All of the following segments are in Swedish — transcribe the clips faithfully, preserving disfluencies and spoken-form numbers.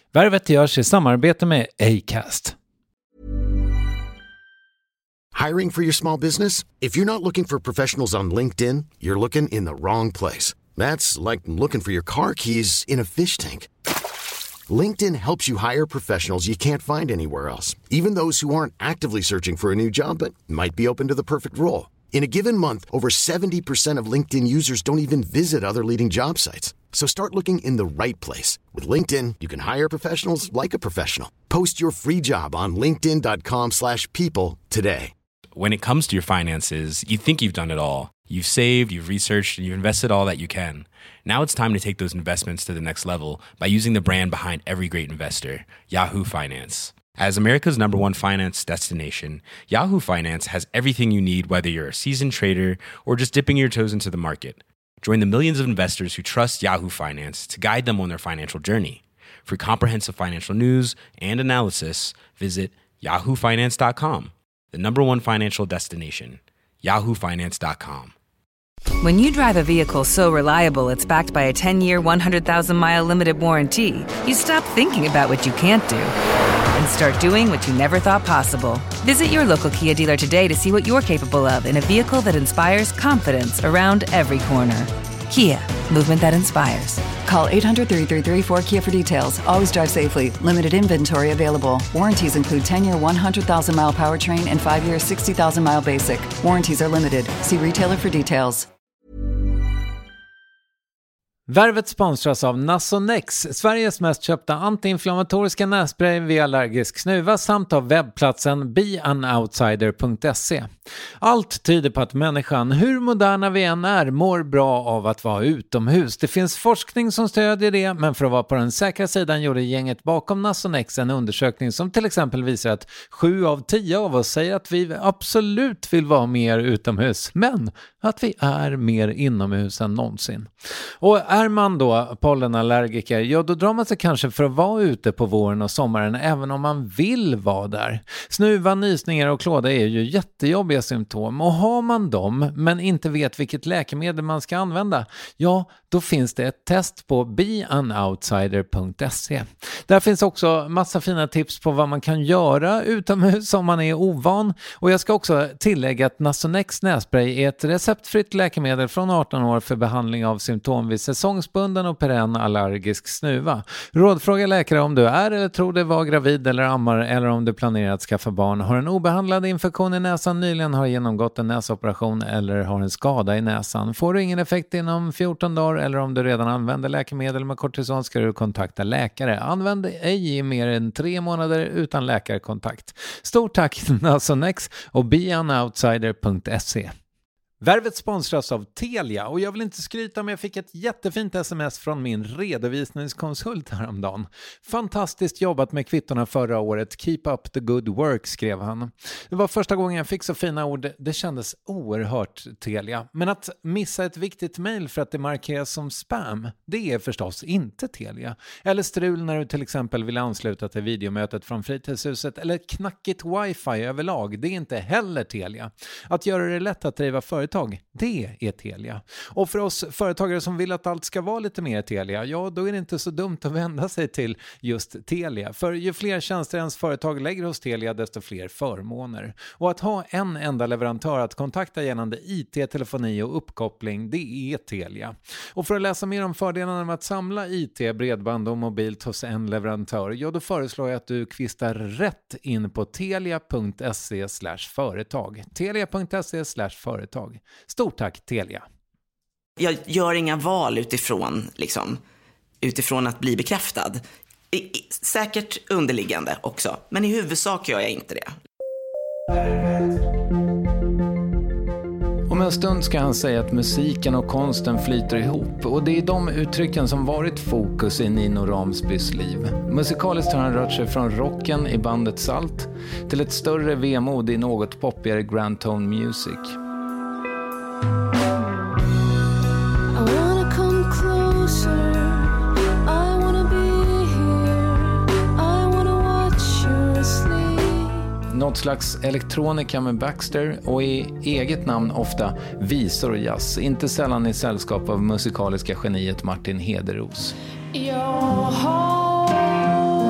Värvet görs i samarbete med Acast. Hiring for your small business? If you're not looking for professionals on LinkedIn, you're looking in the wrong place. That's like looking for your car keys in a fish tank. LinkedIn helps you hire professionals you can't find anywhere else, even those who aren't actively searching for a new job but might be open to the perfect role. In a given month, over seventy percent of LinkedIn users don't even visit other leading job sites. So start looking in the right place. With LinkedIn, you can hire professionals like a professional. Post your free job on linkedin dot com slash people today. When it comes to your finances, you think you've done it all. You've saved, you've researched, and you've invested all that you can. Now it's time to take those investments to the next level by using the brand behind every great investor, Yahoo Finance. As America's number one finance destination, Yahoo Finance has everything you need, whether you're a seasoned trader or just dipping your toes into the market. Join the millions of investors who trust Yahoo Finance to guide them on their financial journey. For comprehensive financial news and analysis, visit yahoo finance dot com, the number one financial destination, yahoo finance dot com. When you drive a vehicle so reliable it's backed by a ten-year, one hundred thousand mile limited warranty, you stop thinking about what you can't do and start doing what you never thought possible. Visit your local Kia dealer today to see what you're capable of in a vehicle that inspires confidence around every corner. Kia, movement that inspires. Call eight hundred, three three three, four K I A for details. Always drive safely. Limited inventory available. Warranties include ten-year, one hundred thousand mile powertrain and five-year, sixty thousand mile basic. Warranties are limited. See retailer for details. Värvet sponsras av Nasonex, Sveriges mest köpta antiinflammatoriska nässpray vid allergisk snuva, samt av webbplatsen be an outsider punkt se. Allt tyder på att människan, hur moderna vi än är, mår bra av att vara utomhus. Det finns forskning som stödjer det, men för att vara på den säkra sidan gjorde gänget bakom Nasonex en undersökning som till exempel visar att sju av tio av oss säger att vi absolut vill vara mer utomhus, men att vi är mer inomhus än någonsin. Och är man då pollenallergiker, ja då drar man sig kanske för att vara ute på våren och sommaren även om man vill vara där. Snuva, nysningar och klåda är ju jättejobbiga symptom, och har man dem men inte vet vilket läkemedel man ska använda, ja då finns det ett test på be an outsider punkt se. Där finns också massa fina tips på vad man kan göra utomhus om man är ovan, och jag ska också tillägga att Nasonex nässpray är ett receptfritt läkemedel från arton år för behandling av symptom vid säsongsbunden och perenn allergisk snuva. Rådfråga läkare om du är eller tror dig vara gravid eller ammar, eller om du planerar att skaffa barn, har en obehandlad infektion i näsan, nyligen har genomgått en näsoperation eller har en skada i näsan. Får du ingen effekt inom fjorton dagar eller om du redan använder läkemedel med kortison ska du kontakta läkare. Använd ej i mer än tre månader utan läkarkontakt. Stort tack Nasonex och be an outsider punkt se. Värvet sponsras av Telia, och jag vill inte skryta, men jag fick ett jättefint sms från min redovisningskonsult häromdagen. Fantastiskt jobbat med kvittorna förra året. Keep up the good work, skrev han. Det var första gången jag fick så fina ord. Det kändes oerhört Telia. Men att missa ett viktigt mejl för att det markeras som spam, det är förstås inte Telia. Eller strul när du till exempel vill ansluta till videomötet från fritidshuset, eller knackigt wifi överlag. Det är inte heller Telia. Att göra det lätt att driva företag, det är Telia. Och för oss företagare som vill att allt ska vara lite mer Telia, ja då är det inte så dumt att vända sig till just Telia. För ju fler tjänster ens företag lägger hos Telia, desto fler förmåner. Och att ha en enda leverantör att kontakta gällande I T, telefoni och uppkoppling, det är Telia. Och för att läsa mer om fördelarna med att samla I T, bredband och mobilt hos en leverantör, ja då föreslår jag att du kvistar rätt in på telia punkt se slash företag. telia punkt se slash företag. Stort tack Telia. Jag gör inga val utifrån liksom, utifrån att bli bekräftad. I, i, säkert underliggande också, men i huvudsak gör jag inte det. Om en stund ska han säga att musiken och konsten flyter ihop, och det är de uttrycken som varit fokus i Nino Ramsbys liv. Musikaliskt har han rört sig från rocken i bandet Salt till ett större vemod i något poppigare Grand Tone Music. Något slags elektronika med Baxter, och i eget namn ofta visor och jazz, inte sällan i sällskap av musikaliska geniet Martin Hederos. Jag har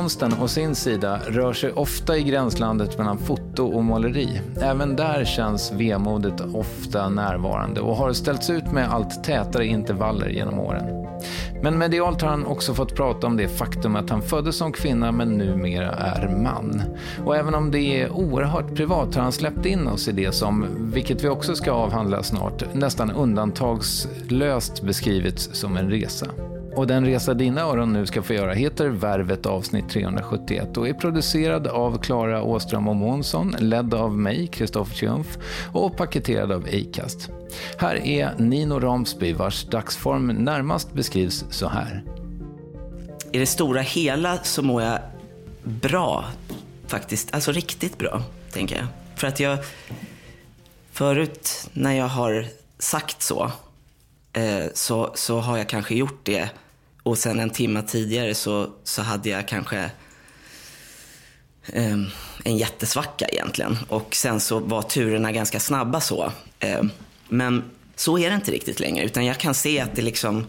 Konsten å sin sida rör sig ofta i gränslandet mellan foto och måleri. Även där känns vemodet ofta närvarande och har ställts ut med allt tätare intervaller genom åren. Men medialt har han också fått prata om det faktum att han föddes som kvinna men numera är man. Och även om det är oerhört privat har han släppt in oss i det som, vilket vi också ska avhandla snart, nästan undantagslöst beskrivits som en resa. Och den resa dina öron nu ska få göra heter Värvet avsnitt trehundrasjuttioett och är producerad av Klara Åström och Månsson, ledd av mig, Kristoffer Triumf, och paketerad av Acast. Här är Nino Ramsby vars dagsform närmast beskrivs så här. I det stora hela så mår jag bra, faktiskt. Alltså riktigt bra, tänker jag. För att jag förut när jag har sagt så, eh, så, så har jag kanske gjort det. Och sen en timme tidigare så, så hade jag kanske eh, en jättesvacka egentligen. Och sen så var turerna ganska snabba så. Eh, men så är det inte riktigt längre. Utan jag kan se att det liksom...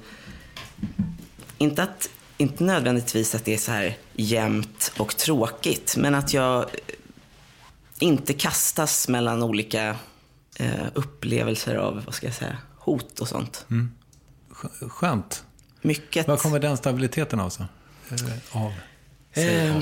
Inte, att, inte nödvändigtvis att det är så här jämnt och tråkigt. Men att jag inte kastas mellan olika eh, upplevelser av, vad ska jag säga, hot och sånt. Mm. Skönt. Mycket. Var kommer den stabiliteten av så? Av? Eh,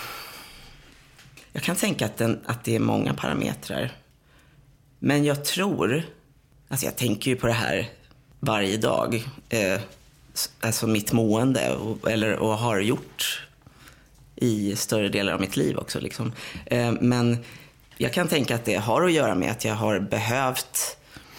jag kan tänka att, den, att det är många parametrar. Men jag tror, alltså jag tänker ju på det här varje dag. Eh, alltså mitt mående och, eller, och har gjort i större delar av mitt liv också. Liksom. Eh, men jag kan tänka att det har att göra med att jag har behövt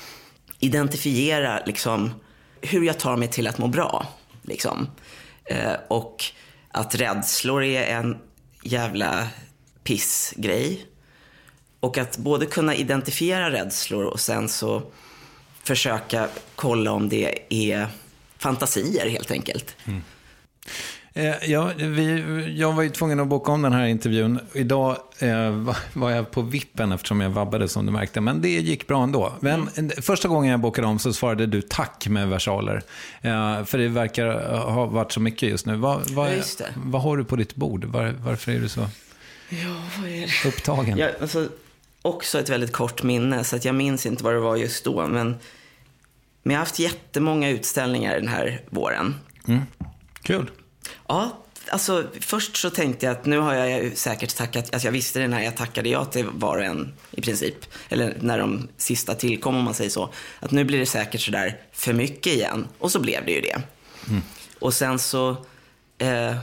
identifiera liksom, hur jag tar mig till att må bra. Liksom. Eh, och att rädslor är en jävla pissgrej. Och att både kunna identifiera rädslor och sen så försöka kolla om det är fantasier helt enkelt. Mm. Eh, ja, vi, jag var ju tvungen att boka om den här intervjun. Idag eh, var jag på vippen eftersom jag vabbade som du märkte. Men det gick bra ändå. Men mm. första gången jag bokade om så svarade du tack med versaler. Eh, för det verkar ha varit så mycket just nu. Vad, vad, ja, just det. Vad har du på ditt bord? Var, varför är du så ja, vad är det? upptagen? Ja, alltså, också ett väldigt kort minne. Så att jag minns inte vad det var just då. Men, men jag har haft jättemånga utställningar den här våren. Mm. Kul. Ja, alltså först så tänkte jag att nu har jag ju säkert tackat, alltså jag visste det när jag tackade ja till var och en i princip, eller när de sista tillkom om man säger så, att nu blir det säkert sådär för mycket igen, och så blev det ju det. Mm. Och sen så eh,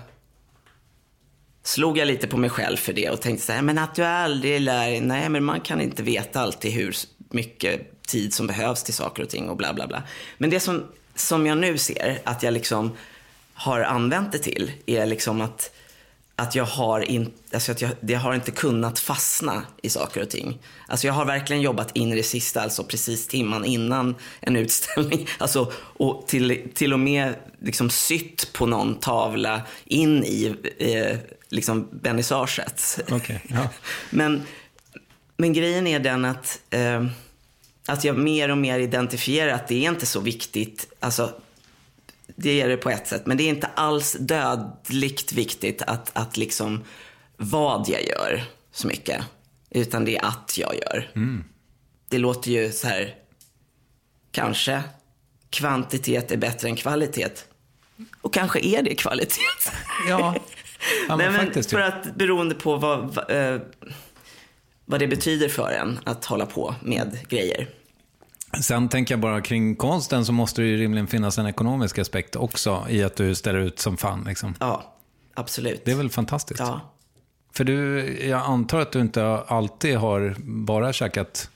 slog jag lite på mig själv för det och tänkte så här, men att du aldrig lär, nej men man kan inte veta alltid hur mycket tid som behövs till saker och ting och bla bla bla. Men det som, som jag nu ser att jag liksom har använt det till är liksom att, att jag har in, alltså att jag, det har inte kunnat fastna i saker och ting. Alltså jag har verkligen jobbat in i det sista, alltså precis timman innan en utställning. Alltså, och till, till och med liksom sytt på någon tavla in i eh, liksom vernissaget. Okay, ja. men, men grejen är den att, eh, att jag mer och mer identifierar att det är inte så viktigt, alltså det är det på ett sätt, men det är inte alls dödligt viktigt att, att liksom vad jag gör så mycket, utan det är att jag gör. Mm. Det låter ju så här, kanske kvantitet är bättre än kvalitet. Och kanske är det kvalitet. Ja, ja men, Nej, men faktiskt. För att beroende på vad, vad, eh, vad det betyder för en att hålla på med grejer. Sen tänker jag bara kring konsten så måste det ju rimligen finnas en ekonomisk aspekt också i att du ställer ut som fan. Liksom. Ja, absolut. Det är väl fantastiskt. Ja. För du, jag antar att du inte alltid har bara käkat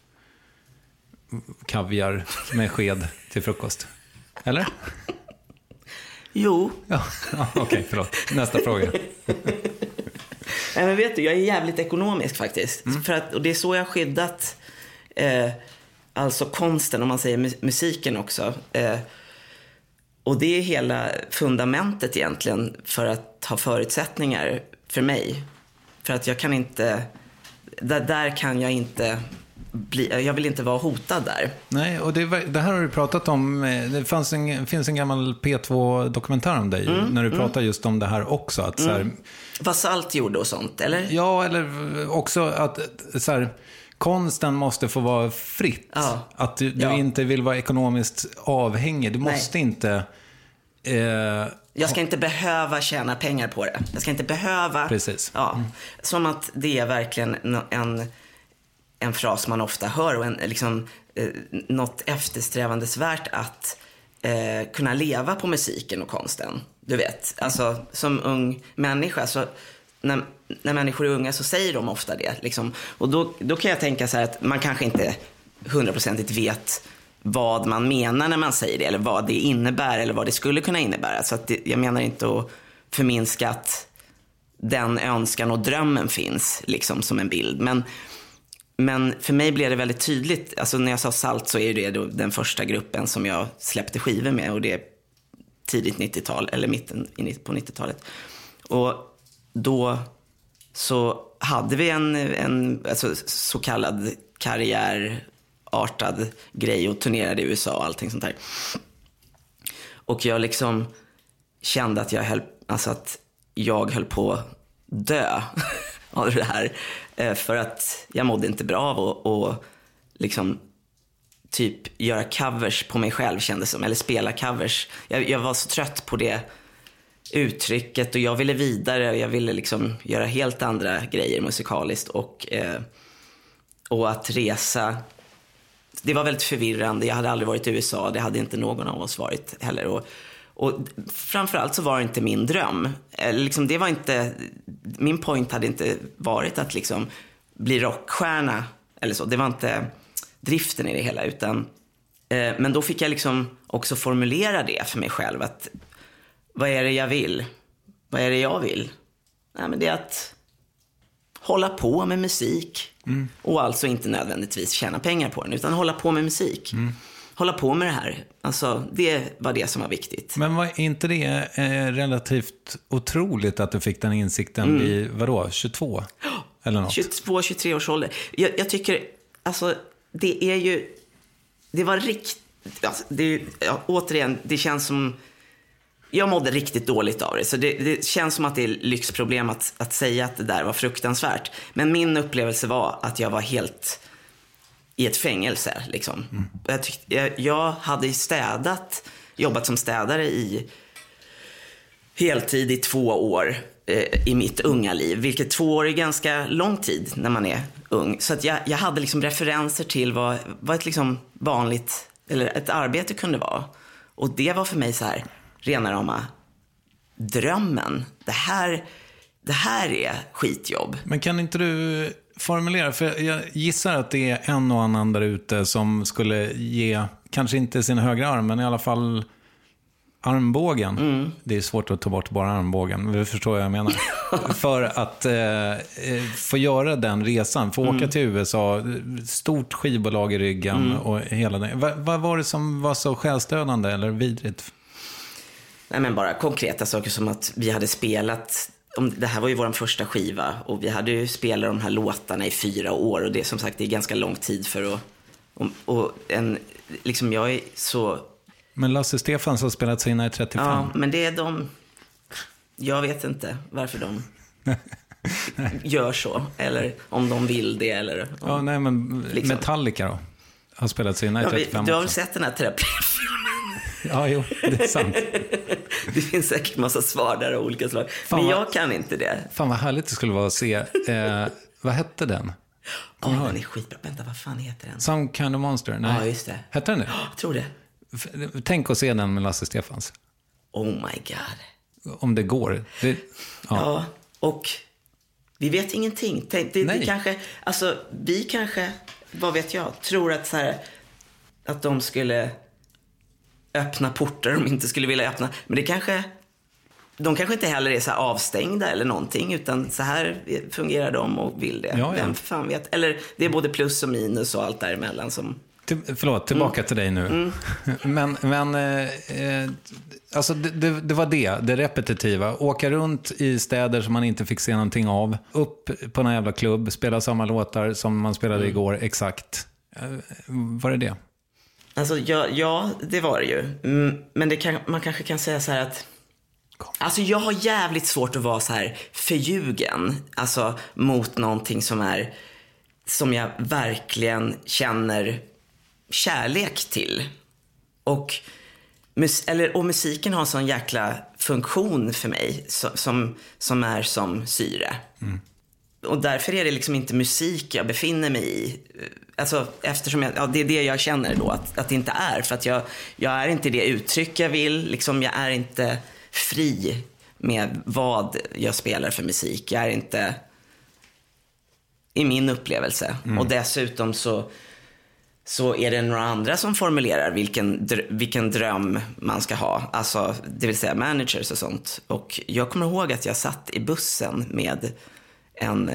kaviar med sked till frukost. Eller? Jo. Ja, okej, okay, förlåt. Nästa fråga. Nej, men vet du, jag är jävligt ekonomisk faktiskt. Mm. För att, och det är så jag har skyddat eh, alltså konsten, om man säger mu- musiken också. Eh, och det är hela fundamentet egentligen för att ha förutsättningar för mig. För att jag kan inte, där, där kan jag inte bli, jag vill inte vara hotad där. Nej, och det, det här har du pratat om. Det fanns en, finns en gammal P två-dokumentär om dig mm, när du mm. pratar just om det här också. Att, mm. så här, vad Salt gjorde och sånt, eller? Ja, eller också att så här, konsten måste få vara fritt. Ja. Att du, du ja. inte vill vara ekonomiskt avhängig. Du Nej. måste inte... Eh, jag ska inte behöva tjäna pengar på det. Jag ska inte behöva... Precis. Ja, mm. Som att det är verkligen en, en fras man ofta hör. Och en, liksom, eh, något eftersträvandesvärt att eh, kunna leva på musiken och konsten. Du vet, alltså som ung människa så... När, när människor är unga så säger de ofta det. Liksom. Och då, då kan jag tänka så här att man kanske inte hundraprocentigt vet vad man menar när man säger det. Eller vad det innebär eller vad det skulle kunna innebära. Så att det, jag menar inte att förminska att den önskan och drömmen finns liksom som en bild. Men, men för mig blev det väldigt tydligt. Alltså när jag sa Salt så är det då den första gruppen som jag släppte skivor med. Och det är tidigt nittiotal eller mitten på nittiotalet. Och då så hade vi en, en alltså, så kallad karriärartad grej och turnerade i U S A och allting sånt där. Och jag liksom kände att jag höll, alltså att jag höll på att dö av det här. För att jag mådde inte bra av att och liksom typ göra covers på mig själv kändes som. Eller spela covers. Jag, jag var så trött på det uttrycket och jag ville vidare och jag ville liksom göra helt andra grejer musikaliskt och, eh, och att resa, det var väldigt förvirrande. Jag hade aldrig varit i U S A, det hade inte någon av oss varit heller och, och framförallt så var det inte min dröm eh, liksom, det var inte, min point hade inte varit att liksom bli rockstjärna eller så, det var inte driften i det hela utan eh, men då fick jag liksom också formulera det för mig själv att vad är det jag vill? Vad är det jag vill? Nej, men det är att hålla på med musik. Mm. Och alltså inte nödvändigtvis tjäna pengar på den. Utan hålla på med musik. Mm. Hålla på med det här. Alltså, det var det som var viktigt. Men var inte det eh, relativt otroligt att du fick den insikten mm. vid, vadå, tjugotvå? Eller något? tjugotvå tjugotre års ålder. Jag, jag tycker, alltså, det är ju... Det var riktigt... Alltså, det, ja, återigen, det känns som... Jag mådde riktigt dåligt av det. Så det, det känns som att det är lyxproblem att, att säga att det där var fruktansvärt. Men min upplevelse var att jag var helt i ett fängelse. Liksom. Mm. Jag, tyckte, jag, jag hade städat, jobbat som städare i heltid i två år eh, i mitt unga liv. Vilket två år är ganska lång tid när man är ung. Så att jag, jag hade liksom referenser till vad, vad ett liksom vanligt, eller ett arbete kunde vara. Och det var för mig så här... rena rama drömmen. Det här, det här är skitjobb. Men kan inte du formulera, för jag gissar att det är en och annan där ute som skulle ge, kanske inte sin högra arm, men i alla fall armbågen. Mm. Det är svårt att ta bort bara armbågen, men du förstår vad jag menar. För att eh, få göra den resan, få mm. åka till U S A, stort skivbolag i ryggen mm. och hela den. Vad, vad var det som var så själstödande eller vidrigt? Nej, men bara konkreta saker som att vi hade spelat, om, det här var ju vår första skiva och vi hade ju spelat de här låtarna i fyra år och det som sagt det är ganska lång tid för att och, och en, liksom jag är så... Men Lasse Stefans har spelat sina i trettiofem. Ja, men det är de, jag vet inte varför de gör så eller om de vill det eller om, ja, nej men liksom. Metallica då har spelat sina i trettiofem. Ja, du har väl sett den här terapifilmen? Ja, jo, det är sant. Det finns säkert massa svar där av olika slag. Fan, men jag kan inte det. Fan vad härligt det skulle vara att se. Eh, vad hette den? Ja, oh, den är skitbra. Vänta, vad fan heter den? Some Kind of Monster? Nej. Ja, just det. Hette den det? Ja, jag tror det. Tänk att se den med Lasse Stefans. Oh my god. Om det går. Det, ja. ja, och vi vet ingenting. Tänk, det, det kanske, alltså, vi kanske, vad vet jag, tror att så här, att de skulle... öppna portar de inte skulle vilja öppna. Men det kanske, de kanske inte heller är så här avstängda eller någonting, utan så här fungerar de och vill det. Ja, ja. Vem fan vet. Eller det är både plus och minus och allt däremellan som Till, förlåt, tillbaka mm. till dig nu. Mm. men men eh, alltså det, det, det var det, det repetitiva. Åka runt i städer som man inte fick se någonting av. Upp på en jävla klubb, spela samma låtar som man spelade mm. igår, exakt. Eh, var det det? Alltså, ja, ja, det var det ju. Mm, men det kan, man kanske kan säga så här att... Alltså, jag har jävligt svårt att vara så här förljugen. Alltså, mot någonting som är... Som jag verkligen känner kärlek till. Och, mus, eller, och musiken har en sån jäkla funktion för mig. Så, som, som är som syre. Mm. Och därför är det liksom inte musik jag befinner mig i. Alltså, eftersom jag, ja, det är det jag känner då att, att det inte är. För att jag, jag är inte det uttryck jag vill. Liksom, jag är inte fri med vad jag spelar för musik. Jag är inte i min upplevelse. Mm. Och dessutom så, så är det några andra som formulerar vilken, vilken dröm man ska ha. Alltså, det vill säga managers och sånt. Och jag kommer ihåg att jag satt i bussen med en,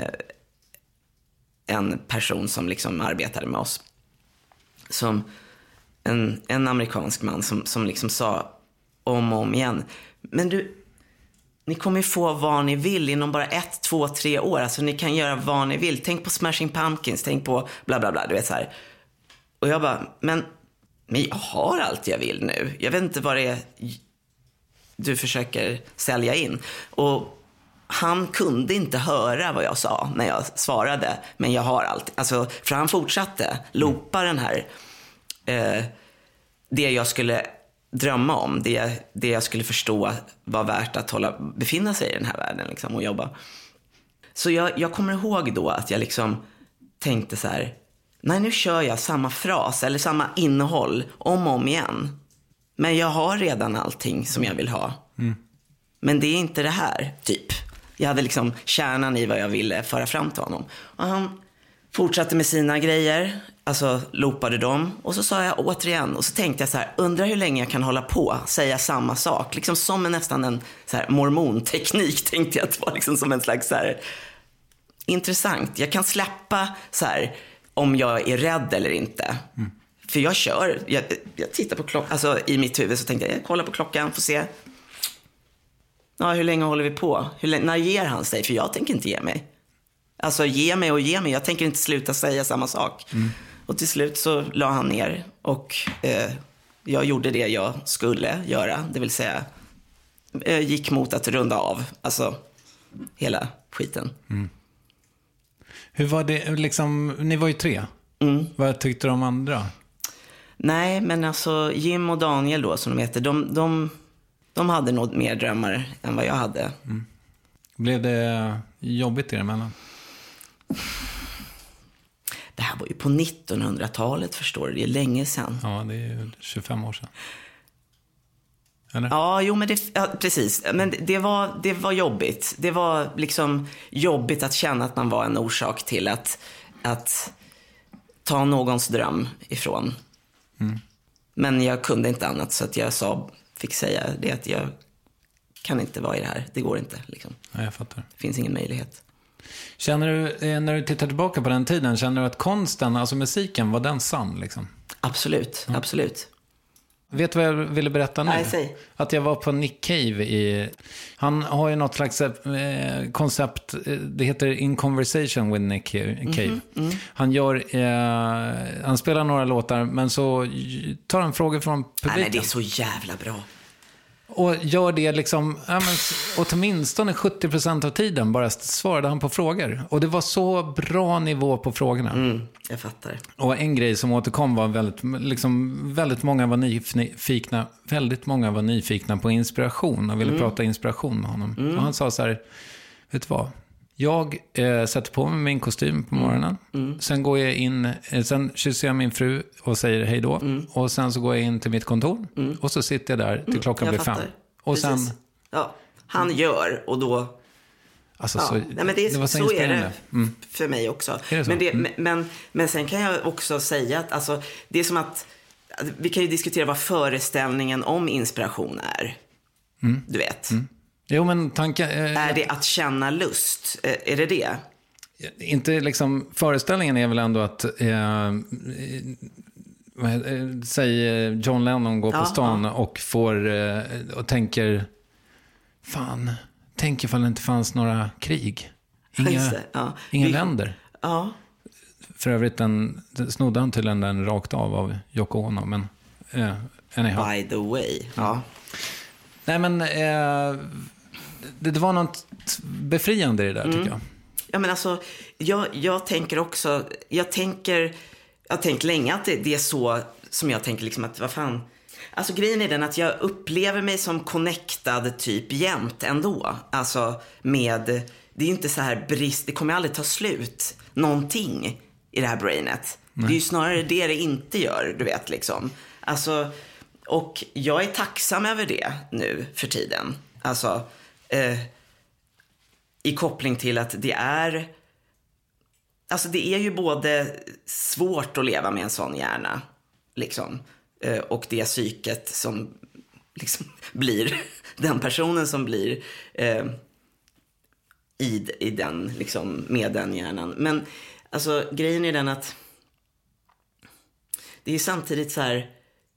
en person som liksom arbetade med oss. Som en, en amerikansk man som, som liksom sa om och om igen: men du, ni kommer ju få vad ni vill inom bara ett, två, tre år. Alltså ni kan göra vad ni vill. Tänk på Smashing Pumpkins, tänk på bla bla bla, du vet så här. Och jag bara, men, men jag har allt jag vill nu. Jag vet inte vad det är du försöker sälja in. Och han kunde inte höra vad jag sa när jag svarade, men jag har allt. Alltså, för han fortsatte loopa den här eh, det jag skulle drömma om, det, det jag skulle förstå var värt att hålla, befinna sig i den här världen liksom, och jobba. Så jag, jag kommer ihåg då att jag liksom tänkte så här: nej, nu kör jag samma fras eller samma innehåll om och om igen. Men jag har redan allting som jag vill ha. Mm. Men det är inte det här, typ. Jag hade liksom kärnan i vad jag ville föra fram till honom. Och han fortsatte med sina grejer, alltså loopade dem. Och så sa jag återigen, och så tänkte jag så här: undrar hur länge jag kan hålla på, säga samma sak. Liksom som en, nästan en så här mormonteknik, tänkte jag att det var liksom som en slags så här, intressant. Jag kan släppa så här om jag är rädd eller inte. Mm. För jag kör, jag, jag tittar på klockan, alltså i mitt huvud så tänkte jag, jag kollar på klockan, får se. Ja, hur länge håller vi på? Hur länge, när ger han sig? För jag tänker inte ge mig. Alltså ge mig och ge mig. Jag tänker inte sluta säga samma sak. Mm. Och till slut så la han ner. Och eh, jag gjorde det jag skulle göra. Det vill säga eh, gick mot att runda av. Alltså hela skiten. Mm. Hur var det liksom, ni var ju tre. Mm. Vad tyckte du om andra? Nej, men alltså Jim och Daniel då, som de heter, de... de De hade nog mer drömmar än vad jag hade. Mm. Blev det jobbigt emellan? Det här var ju på nittonhundratalet, förstår du. Det är länge sedan. Ja, det är tjugofem år sedan. Eller? Ja, jo, men det, ja, precis. Men det, det, var, det var jobbigt. Det var liksom jobbigt att känna att man var en orsak till att, att ta någons dröm ifrån. Mm. Men jag kunde inte annat, så att jag sa... fick säga det att jag kan inte vara i det här. Det går inte liksom. Ja, jag fattar. Det finns ingen möjlighet. Känner du, när du tittar tillbaka på den tiden, känner du att konsten, alltså musiken, var den sann liksom? Absolut, ja. Absolut. Vet du vad jag ville berätta nu? Nej, säg. Att jag var på Nick Cave i... Han har ju något slags eh, koncept, det heter In Conversation with Nick Cave. Mm-hmm, mm. Han gör... Eh, han spelar några låtar, men så tar han frågor från publiken. Nej, men det är så jävla bra. Och gör det liksom, ja, men, åtminstone sjuttio procent av tiden bara svarade han på frågor. Och det var så bra nivå på frågorna. Mm, jag fattar. Och en grej som återkom var väldigt, liksom, väldigt många var nyfikna, väldigt många var nyfikna på inspiration och ville mm. prata inspiration med honom. Mm. Och han sa så här: vet du vad? Jag eh, sätter på mig min kostym på morgonen. Mm. Sen går jag in, eh, sen kysser jag min fru och säger hej då. Mm. Och sen så går jag in till mitt kontor. Mm. Och så sitter jag där till klockan mm, blir fem. Och precis. sen... Ja, han gör och då... Alltså, ja. så, Nej, men det är, det var så, så är det mm. för mig också. Det men, det, mm. men, men sen kan jag också säga att alltså, det är som att... Vi kan ju diskutera vad föreställningen om inspiration är. Mm. Du vet. Mm. Jo, men tanken... Eh, är det att känna lust? Eh, är det det? Inte liksom... Föreställningen är väl ändå att... Eh, säger John Lennon går på Ja, stan ja. och får och tänker fan, tänk ifall det inte fanns några krig. Inga, ja. inga Vi, länder. Ja. För övrigt den, snodde han till den där rakt av av Yoko Ono, men eh, anyhow. By the way. Ja. Nej, men eh, det, det var något befriande i det där, mm. tycker jag. Ja, men alltså, jag, jag tänker också, jag tänker, jag har tänkt länge att det, det är så som jag tänker liksom att, vad fan, alltså grejen är den att jag upplever mig som connectad typ jämt ändå, alltså med, det är inte så här brist, det kommer aldrig ta slut någonting i det här brainet. Nej. Det är ju snarare det det inte gör, du vet liksom, alltså, och jag är tacksam över det nu för tiden, alltså, eh, i koppling till att det är, alltså det är ju både svårt att leva med en sån hjärna liksom, och det psyket som liksom blir den personen som blir eh, i, i den liksom, med den hjärnan. Men alltså grejen är den att det är samtidigt så här,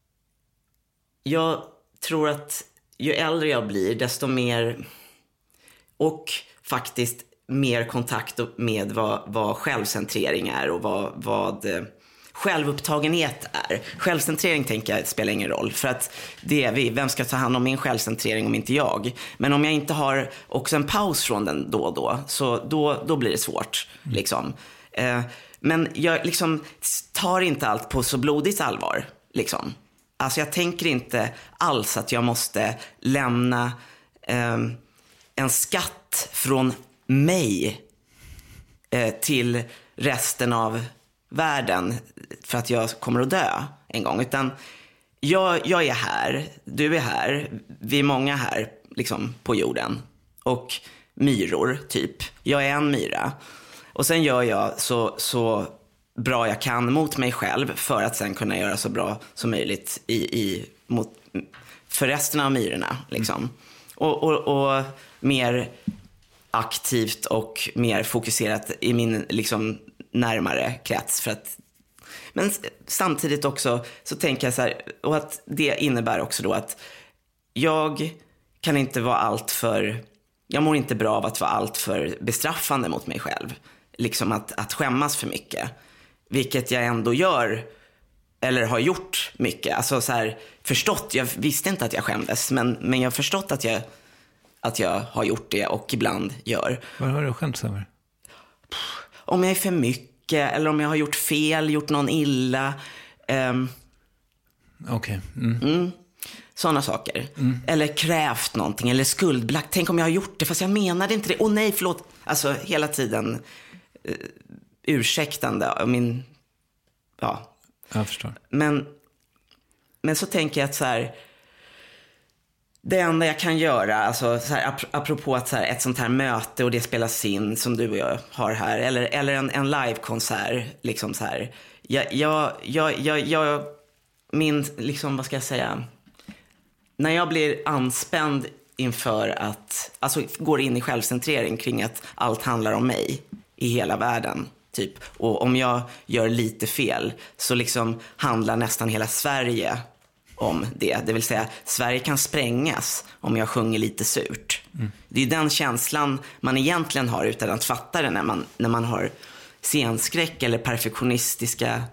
jag tror att ju äldre jag blir desto mer, och faktiskt mer kontakt med vad, vad självcentrering är och vad, vad eh, självupptagenhet är. Självcentrering tänker jag spelar ingen roll, för att det är vi, vem ska ta hand om min självcentrering om inte jag? Men om jag inte har också en paus från den då och då, så då, då blir det svårt liksom. Eh, men jag liksom tar inte allt på så blodigt allvar liksom. Alltså jag tänker inte alls att jag måste lämna eh, en skatt från mig eh, till resten av världen för att jag kommer att dö en gång. Utan jag, jag är här, du är här, vi är många här liksom, på jorden. Och myror, typ. Jag är en myra. Och sen gör jag så, så bra jag kan mot mig själv för att sen kunna göra så bra som möjligt i, i, mot, för resten av myrorna. Liksom. Och, och, och mer aktivt och mer fokuserat i min liksom, närmare krets. För att, men samtidigt också så tänker jag så här, och att det innebär också då att jag kan inte vara allt för, jag mår inte bra av att vara allt för bestraffande mot mig själv. Liksom att, att skämmas för mycket. Vilket jag ändå gör, eller har gjort mycket. Alltså så här, förstått, jag visste inte att jag skämdes, men, men jag har förstått att jag, att jag har gjort det och ibland gör. Vad har du skämts över? Om jag är för mycket, eller om jag har gjort fel, gjort någon illa. Um, Okej. Okay. Mm. Mm, sådana saker. Mm. Eller krävt någonting, eller skuldbelagt. Tänk om jag har gjort det, fast jag menade inte det. Åh oh, nej, förlåt. Alltså hela tiden uh, ursäktande. Min, ja. Jag förstår. Men, men så tänker jag att så här, det enda jag kan göra, alltså så här, ap- apropå att så här, ett sånt här möte och det spelas in som du och jag har här, eller, eller en, en livekonsert, liksom så här. Jag, jag, jag, jag, jag, min, liksom, vad ska jag säga, när jag blir anspänd inför att, alltså går in i självcentrering kring att allt handlar om mig i hela världen, typ. Och om jag gör lite fel så liksom handlar nästan hela Sverige om det. Det vill säga, Sverige kan sprängas om jag sjunger lite surt. Mm. Det är den känslan man egentligen har utan att fatta det när man, när man har scenskräck eller perfektionistiska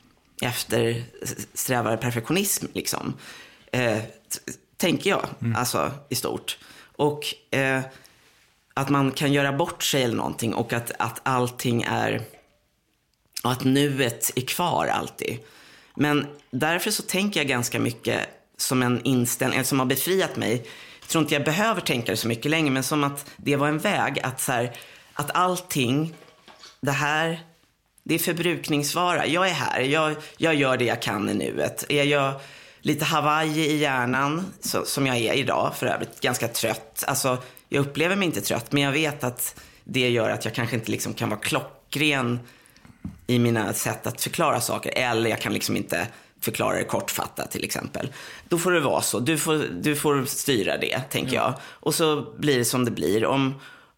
eftersträvar perfektionism liksom. Eh, t- tänker jag, mm. alltså i stort. Och eh, att man kan göra bort sig eller någonting och att, att allting är, att nuet är kvar alltid. Men därför så tänker jag ganska mycket som en inställning som har befriat mig. Jag tror inte jag behöver tänka det så mycket längre, men som att det var en väg att, så här, att allting, det här, det är förbrukningsvara. Jag är här, jag, jag gör det jag kan i nuet. Är jag lite Hawaii i hjärnan, så, som jag är idag för övrigt, ganska trött. Alltså, jag upplever mig inte trött, men jag vet att det gör att jag kanske inte liksom kan vara klockren i mina sätt att förklara saker. Eller jag kan liksom inte förklara det kortfattat till exempel. Då får det vara så. Du får, du får styra det, tänker ja. jag. Och så blir det som det blir. Om,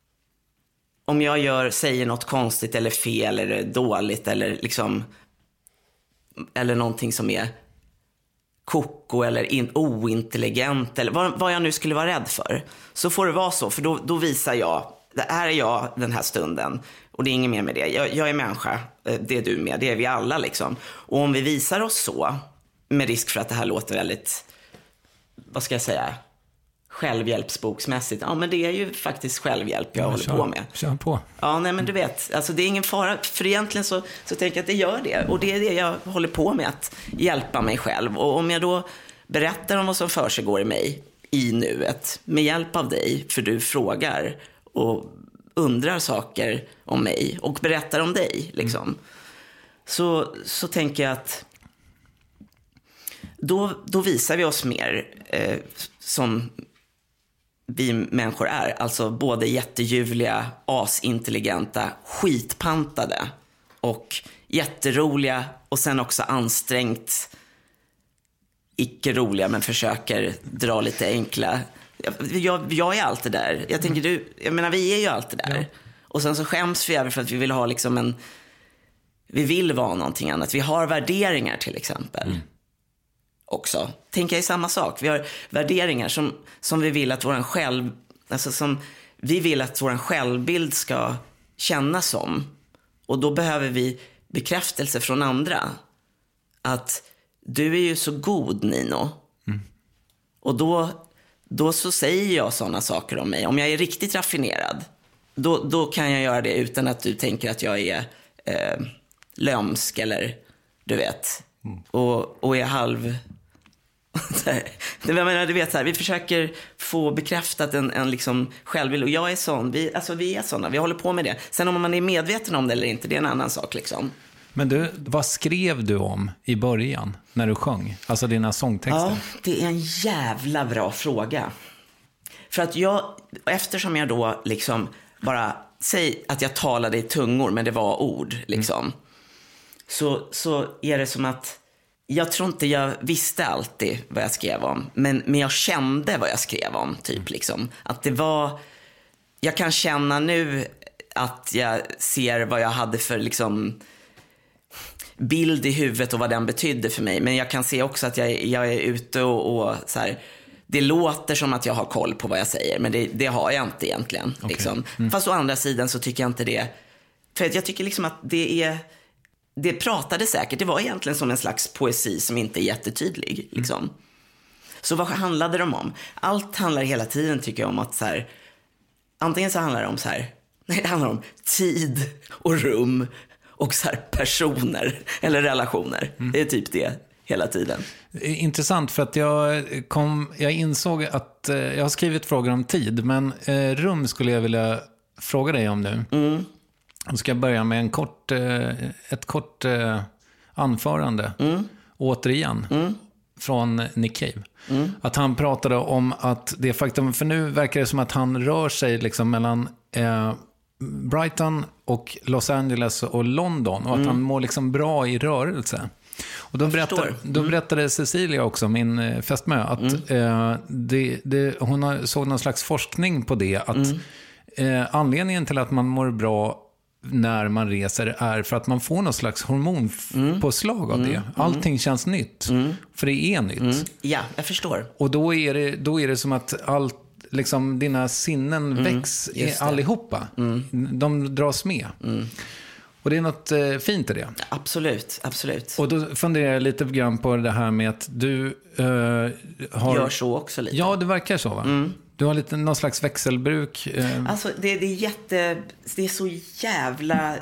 om jag gör, säger något konstigt eller fel eller dåligt eller liksom eller någonting som är koko eller in, ointelligent eller vad, vad jag nu skulle vara rädd för, så får det vara så, för då, då visar jag, det här är jag den här stunden och det är inget mer med det, jag, jag är människa, det är du med, det är vi alla liksom. Och om vi visar oss så, med risk för att det här låter väldigt, vad ska jag säga, självhjälpsboksmässigt, ja men det är ju faktiskt självhjälp jag ja, håller kör, på med. Kör på. Ja, nej men du vet, alltså det är ingen fara, för egentligen så, så tänker jag att det gör det, och det är det jag håller på med, att hjälpa mig själv. Och om jag då berättar om vad som försiggår i mig i nuet, med hjälp av dig, för du frågar och undrar saker om mig och berättar om dig liksom, mm. så, så tänker jag att då, då visar vi oss mer eh, som vi människor är, alltså både jätteljuvliga, asintelligenta, skitpantade och jätteroliga, och sen också ansträngt icke roliga men försöker dra lite enkla. Jag, jag är allt det där. Jag tänker du, jag menar vi är ju allt det där. Ja. Och sen så skäms vi över för att vi vill ha liksom en, vi vill vara någonting annat. Vi har värderingar till exempel. Mm. Också. Tänker jag i samma sak. Vi har värderingar som, som vi vill att våran själv, alltså som vi vill att våran självbild ska kännas som. Och då behöver vi bekräftelse från andra. Att du är ju så god, Nino. Mm. Och då, då så säger jag sådana saker om mig. Om jag är riktigt raffinerad, då, då kan jag göra det utan att du tänker att jag är eh, lömsk eller du vet. Mm. Och, och är halv... jag menar, du vet så här, vi försöker få bekräftat en, en liksom självbild, och jag är sån, vi, alltså vi är såna, vi håller på med det. Sen om man är medveten om det eller inte, det är en annan sak liksom. Men du, vad skrev du om i början när du sjöng? Alltså dina sångtexter. Ja, det är en jävla bra fråga. För att jag, eftersom jag då liksom bara, säg att jag talade i tungor men det var ord liksom. Mm. Så, så är det som att jag tror inte jag visste alltid vad jag skrev om. Men, men jag kände vad jag skrev om typ liksom. Att det var, jag kan känna nu att jag ser vad jag hade för liksom bild i huvudet och vad den betydde för mig. Men jag kan se också att jag, jag är ute och, och så här, det låter som att jag har koll på vad jag säger, men det, det har jag inte egentligen. Okay. Liksom. Mm. Fast å andra sidan så tycker jag inte det. För jag tycker liksom att det är, det pratade säkert, det var egentligen som en slags poesi som inte är jättetydlig. Liksom. Mm. Så vad handlade de om? Allt handlar hela tiden tycker jag om att så här, antingen så handlar det om så här, nej, det handlar om tid och rum och så här personer eller relationer. Mm. Det är typ det hela tiden. Intressant, för att jag, kom, jag insåg att eh, jag har skrivit frågor om tid, men eh, rum skulle jag vilja fråga dig om nu. Mm. Jag ska börja med en kort, eh, ett kort eh, anförande. Mm. Återigen. Mm. Från Nick Cave. Mm. Att han pratade om att det faktum, för nu verkar det som att han rör sig liksom mellan eh, Brighton och Los Angeles och London, och att mm. han mår liksom bra i rörelse. Och då, berättade, då berättade mm. Cecilia också, min fästmö, att mm. eh, det, det, hon har, såg någon slags forskning på det, att mm. eh, anledningen till att man mår bra när man reser är för att man får någon slags hormonpåslag av mm. det. Allting känns nytt, mm. för det är nytt. Mm. Ja, jag förstår. Och då är det, då är det som att allt, liksom, dina sinnen mm. väcks allihopa. Mm. De dras med. Mm. Och det är något eh, fint i det. Absolut, absolut. Och då funderar jag lite grann på det här med att du eh, har... Gör så också lite. Ja, det verkar så, va? Mm. Du har lite någon slags växelbruk. Eh... Alltså, det, det är jätte... Det är så jävla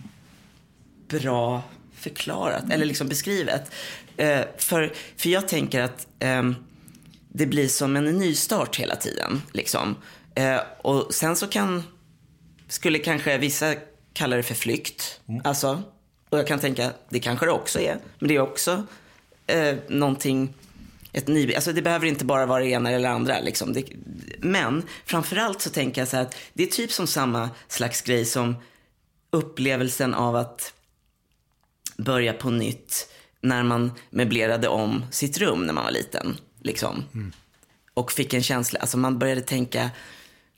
bra förklarat. Mm. Eller liksom beskrivet. Eh, för, för jag tänker att eh, det blir som en nystart hela tiden. Liksom. Eh, och sen så kan... Skulle kanske vissa... kallar det för flykt. Mm. Alltså, och jag kan tänka, det kanske det också är. Men det är också eh, någonting, ett ny, alltså det behöver inte bara vara det ena eller andra. Liksom. Det, men framförallt så tänker jag så här att det är typ som samma slags grej som upplevelsen av att börja på nytt när man möblerade om sitt rum när man var liten. Liksom. Mm. Och fick en känsla, alltså man började tänka,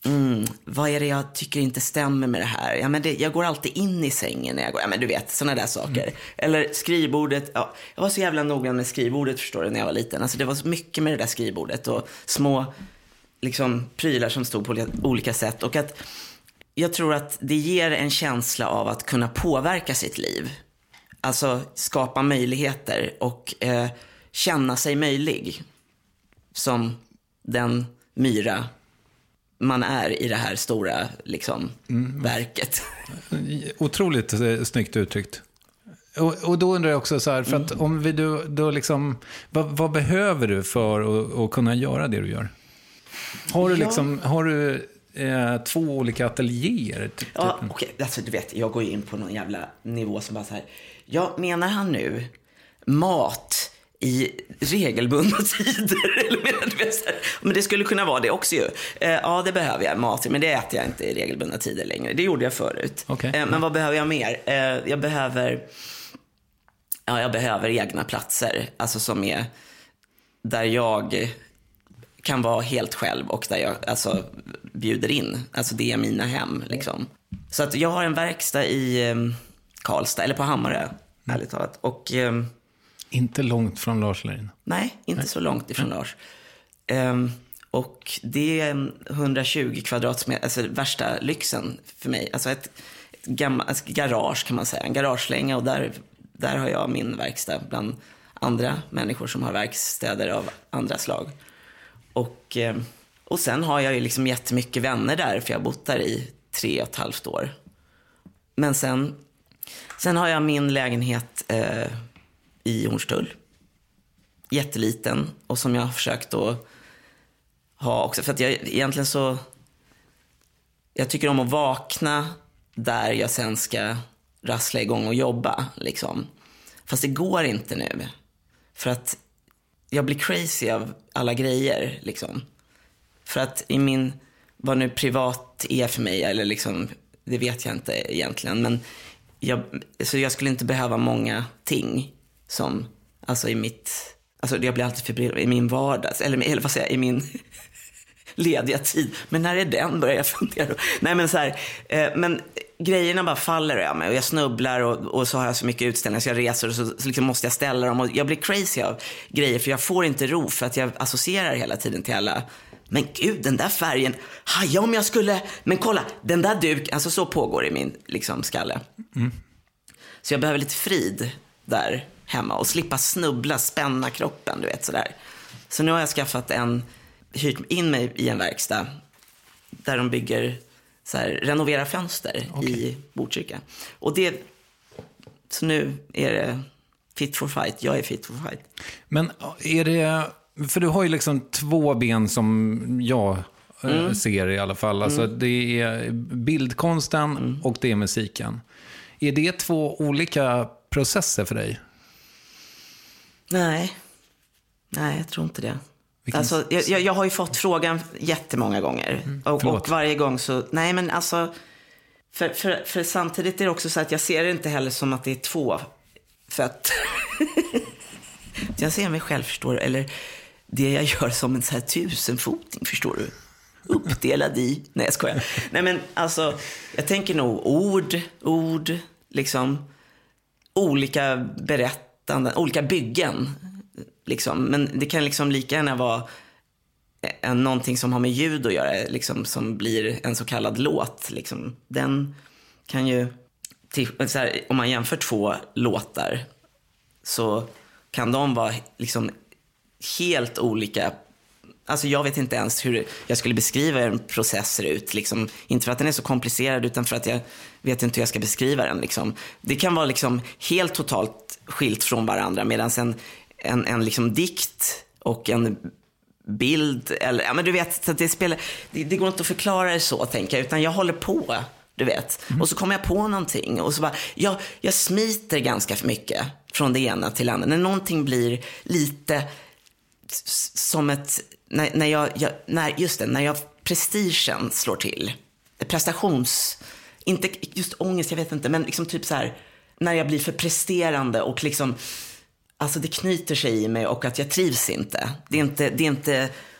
Mm, vad är det jag tycker inte stämmer med det här? Ja, men det, jag går alltid in i sängen när jag går. Ja, men du vet, sådana där saker. Mm. Eller skrivbordet. Ja, jag var så jävla noggrann med skrivbordet, förstår du, när jag var liten. Alltså det var så mycket med det där skrivbordet. Och små liksom, prylar som stod på olika sätt. Och att jag tror att det ger en känsla av att kunna påverka sitt liv. Alltså skapa möjligheter och eh, känna sig möjlig. Som den myra man är i det här stora liksom, mm. verket. Otroligt eh, snyggt uttryckt. Och, och då undrar jag också så här, för att mm. om vi då, då liksom, vad, vad behöver du för att, att kunna göra det du gör? Har du liksom, ja. har du eh, två olika ateljéer? Typ, ja, okej. Okay. Alltså, du vet, jag går in på någon jävla nivå som bara så här, ja, menar han nu mat i regelbundna tider? Eller menar du vet, så här, men det skulle kunna vara det också ju. Eh, ja, det behöver jag, mat, men det äter jag inte i regelbundna tider längre. Det gjorde jag förut. Okay. Eh, men vad behöver jag mer? Eh, jag behöver ja, jag behöver egna platser, alltså som är där jag kan vara helt själv och där jag alltså bjuder in. Alltså det är mina hem liksom. Så att jag har en verkstad i eh, Karlstad, eller på Hammarö, mm. ärligt talat. Och eh, inte långt från Lars Lerin. Nej, inte nej. så långt ifrån mm. Lars. Um, och det är hundratjugo kvadratmeter, alltså värsta lyxen för mig. Alltså ett, ett gammalt ett garage kan man säga, en garagelänga, och där, där har jag min verkstad bland andra människor som har verkstäder av andra slag. Och, um, och sen har jag ju liksom jättemycket vänner där, för jag har bott där i tre och ett halvt år. Men sen, sen har jag min lägenhet uh, i Hornstull. Jätteliten, och som jag har försökt att ha också. För att jag egentligen så, jag tycker om att vakna där jag sen ska rassla igång och jobba liksom. Fast det går inte nu. För att jag blir crazy av alla grejer liksom. För att i min, vad nu privat är för mig, eller liksom, det vet jag inte egentligen, men jag, så jag skulle inte behöva många ting som, alltså i mitt, alltså jag blir alltid förbryllad i min vardag, eller, eller vad säger jag, i min lediga tid. Men när är den, börjar jag fundera. Nej, men så här, eh, men grejerna bara faller jag med, och jag snubblar, och, och så har jag så mycket utställningar så jag reser, och så, så liksom måste jag ställa dem, och jag blir crazy av grejer, för jag får inte ro, för att jag associerar hela tiden till alla. Men gud, den där färgen, haja om jag skulle, men kolla, den där duk, alltså så pågår i min liksom skalle. Mm. Så jag behöver lite frid där hemma och slippa snubbla, spänna kroppen, du vet sådär. Så nu har jag skaffat en, hyrt in mig i en verkstad där de bygger så här, renovera fönster okay. i Botkyrka. Och det, så nu är det fit for fight, jag är fit for fight. Men är det, för du har ju liksom två ben som jag mm. ser i alla fall. Alltså mm. det är bildkonsten mm. och det är musiken. Är det två olika processer för dig? Nej, nej, jag tror inte det. Vilken... Alltså, jag, jag har ju fått frågan jättemånga gånger. Mm, och, och varje gång så, nej men alltså, för, för, för samtidigt är det också så att jag ser det inte heller som att det är två fötter. Jag ser mig själv, förstår du, eller det jag gör som en så här tusenfoting, förstår du. Uppdelad i, nej jag skojar. Nej men alltså, jag tänker nog ord, ord, liksom, olika berättanden, olika byggen. Liksom. Men det kan liksom lika gärna vara en, någonting som har med ljud att göra, liksom, som blir en så kallad låt. Liksom. Den kan ju, till, så här, om man jämför två låtar, så kan de vara liksom helt olika. Alltså jag vet inte ens hur jag skulle beskriva hur en process ser ut. Liksom. Inte för att den är så komplicerad, utan för att jag vet inte hur jag ska beskriva den. Liksom. Det kan vara liksom helt totalt skilt från varandra, medan en En, en liksom dikt och en bild, eller, ja men du vet, så det, spelar, det, det går inte att förklara det så, tänker jag, utan jag håller på, du vet. Mm. Och så kommer jag på någonting, och så bara, jag, jag smiter ganska för mycket från det ena till det andra. När någonting blir lite som ett, när, när jag, jag när, just det, när jag prestigen slår till, prestations, inte just ångest, jag vet inte, men liksom typ så här, när jag blir för presterande och liksom, alltså det knyter sig i mig, och att jag trivs inte. Det är inte, det är inte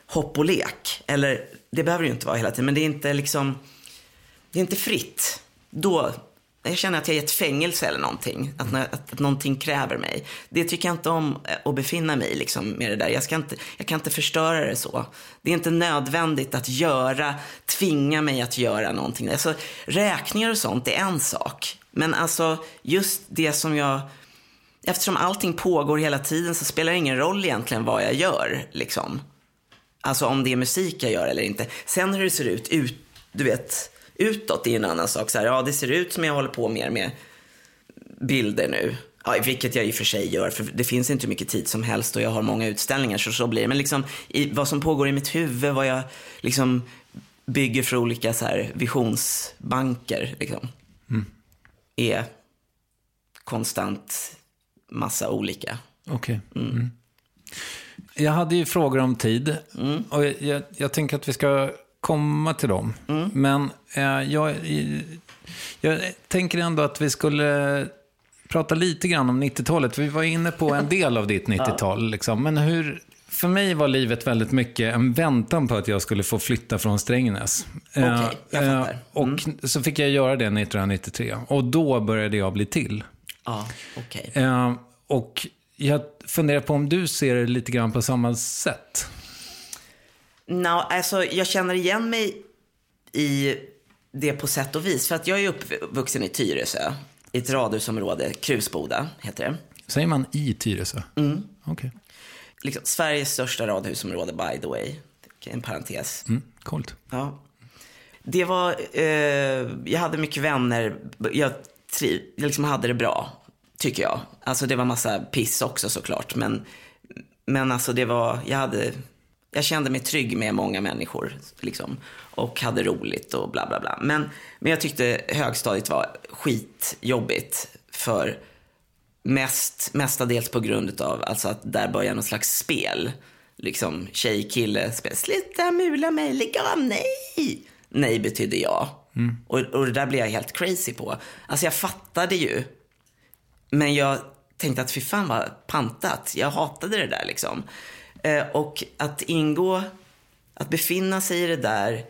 hopp och lek. Eller, det behöver det ju inte vara hela tiden, men det är inte liksom, det är inte fritt. Då, jag känner att jag är i ett fängelse eller någonting. Att, att, att någonting kräver mig. Det tycker jag inte om att befinna mig liksom med det där. Jag, ska inte, jag kan inte förstöra det så. Det är inte nödvändigt att göra, tvinga mig att göra någonting. Alltså, räkningar och sånt är en sak. Men alltså, just det som jag... Eftersom allting pågår hela tiden så spelar det ingen roll egentligen vad jag gör. Liksom. Alltså om det är musik jag gör eller inte. Sen hur det ser ut, ut du vet... Utåt är en annan sak. Så här, ja, det ser ut som jag håller på mer med bilder nu. Ja, vilket jag i och för sig gör. För det finns inte mycket tid som helst och jag har många utställningar. Så, så blir det. Men liksom, i, vad som pågår i mitt huvud. Vad jag liksom bygger för olika så här, visionsbanker. Liksom, mm. är konstant massa olika. Okej. Okay. Mm. Mm. Jag hade ju frågor om tid. Mm. Och jag, jag, jag tänker att vi ska... komma till dem. Mm. Men eh, jag, jag tänker ändå att vi skulle prata lite grann om nittiotalet. Vi var inne på en del av ditt nittiotal. Liksom. Men hur, för mig var livet väldigt mycket en väntan på att jag skulle få flytta från Strängnäs. Okej, okay, jag fattar. Eh, och mm. så fick jag göra det nittonhundranittiotre. Och då började jag bli till. Ja, okej. Okay. Eh, och jag funderar på om du ser det lite grann på samma sätt. No, alltså, jag känner igen mig i det på sätt och vis. För att jag är uppvuxen i Tyresö, i ett radhusområde, Krusboda heter det. Säger man i Tyresö? Mm. Okej. Okay. Liksom, Sveriges största radhusområde, by the way. En parentes. Mm, coolt. Ja. Det var, eh, jag hade mycket vänner. Jag, tri, jag liksom hade det bra, tycker jag. Alltså det var massa piss också såklart. Men, men alltså det var, jag hade... Jag kände mig trygg med många människor liksom, och hade roligt och bla bla bla. Men, men jag tyckte högstadiet var skitjobbigt för mest, mestadels på grund av alltså att där började någon slags spel. Liksom tjej, kille, spel. Sluta mula mig, lägg av, nej! Nej betydde ja. Mm. Och, och det där blev jag helt crazy på. Alltså jag fattade ju. Men jag tänkte att fy fan vad pantat. Jag hatade det där liksom. Och att ingå, att befinna sig i det där.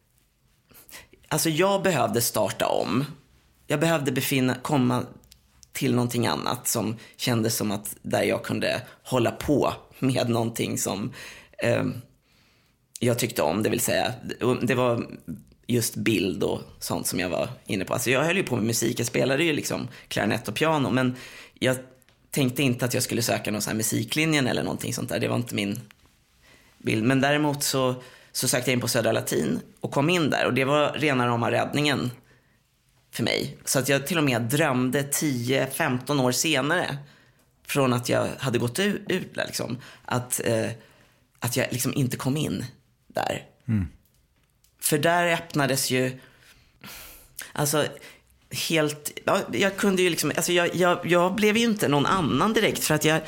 Alltså jag behövde starta om. Jag behövde befinna, komma till någonting annat som kändes som att där jag kunde hålla på med någonting som eh, jag tyckte om. Det vill säga, det var just bild och sånt som jag var inne på. Alltså jag höll ju på med musik, jag spelade ju liksom klarinett och piano, men jag tänkte inte att jag skulle söka någon sån här musiklinjen eller någonting sånt där. Det var inte min bild. Men däremot så, så sökte jag in på Södra Latin och kom in där. Och det var rena rama räddningen för mig. Så att jag till och med drömde tio femton år senare från att jag hade gått ut, ut där liksom, att, eh, att jag liksom inte kom in där. Mm. För där öppnades ju... Alltså... helt, ja, jag kunde ju liksom, alltså jag, jag, jag blev ju inte någon annan direkt för att jag,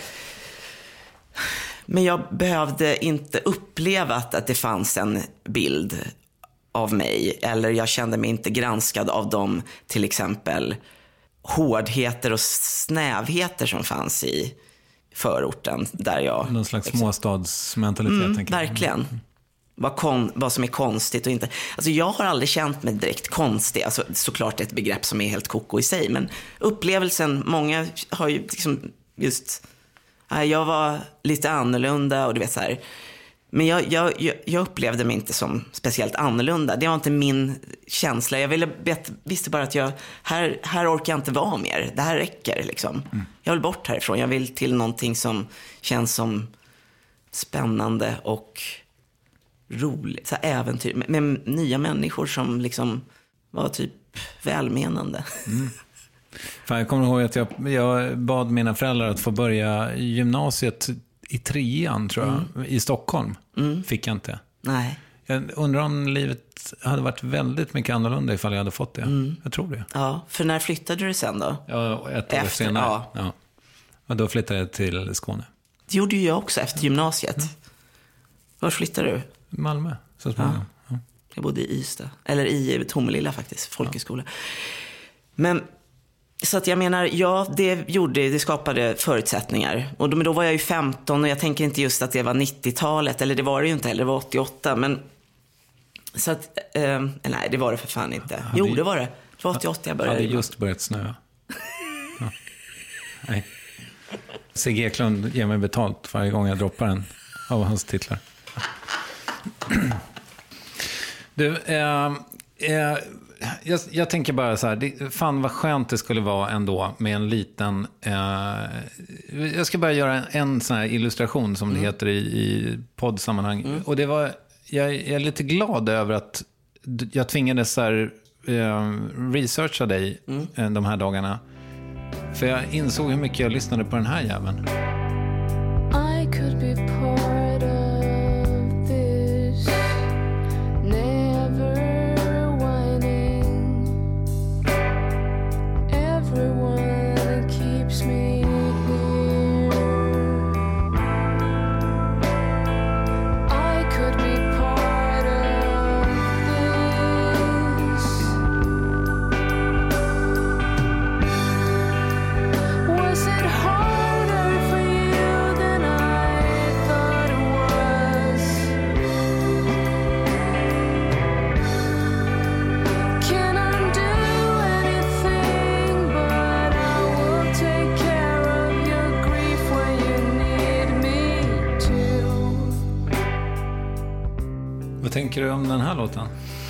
men jag behövde inte uppleva att, att det fanns en bild av mig, eller jag kände mig inte granskad av de till exempel hårdheter och snävheter som fanns i förorten där jag... Någon slags liksom, småstadsmentalitet. Mm, verkligen. Mm. Vad, kon, vad som är konstigt och inte. Alltså jag har aldrig känt mig direkt konstig. Alltså såklart ett begrepp som är helt koko i sig. Men upplevelsen, många har ju liksom just... Jag var lite annorlunda och du vet så här. Men jag, jag, jag, jag upplevde mig inte som speciellt annorlunda. Det var inte min känsla. Jag ville bet, visste bara att jag... Här, här orkar jag inte vara mer. Det här räcker liksom. Mm. Jag vill bort härifrån. Jag vill till någonting som känns som spännande och... roligt, så här äventyr med, med nya människor som liksom var typ välmenande. Mm. Fan, jag kommer ihåg att jag, jag bad mina föräldrar att få börja gymnasiet i trean tror jag, mm. i Stockholm. Mm. Fick jag inte. Nej. Jag undrar om livet hade varit väldigt mycket annorlunda ifall jag hade fått det. Mm. Jag tror det. Ja, för när flyttade du sen då? Ja, ett år efter, senare. Ja. Ja. Och då flyttade jag till Skåne. Det gjorde ju jag också efter gymnasiet. Mm. Var flyttade du? Malmö, så småningom. Ja. Ja. Jag bodde i Ystad. Eller i Tomelilla faktiskt, folkhögskola. Ja. Men Så att jag menar, ja, det gjorde, det skapade förutsättningar. Och då, men då var jag ju femton och jag tänker inte just att det var nittiotalet, eller det var det ju inte heller, det var åttioåtta. Men så att, eh, nej, det var det för fan inte. Hade, jo, det var det. Det var åttioåtta jag började. Hade just börjat snöa. Ja. Nej. Sigge Eklund ger mig betalt varje gång jag droppar en av hans titlar. Du, eh, eh, jag, jag tänker bara så här, det, fan vad skönt det skulle vara ändå med en liten, eh, jag ska bara göra en, en sån här illustration som mm. det heter i, i poddsammanhang. Mm. Och det var, jag, jag är lite glad över att jag tvingades så här, eh, researcha dig mm. eh, de här dagarna. För jag insåg hur mycket jag lyssnade på den här jäveln. I could be part of this, never whining. Everyone keeps me near. I could be part of this. Was it harder for you than I thought it was? Can undo anything, but I will take care of your grief when you need me to. Vad tänker du om den här låten?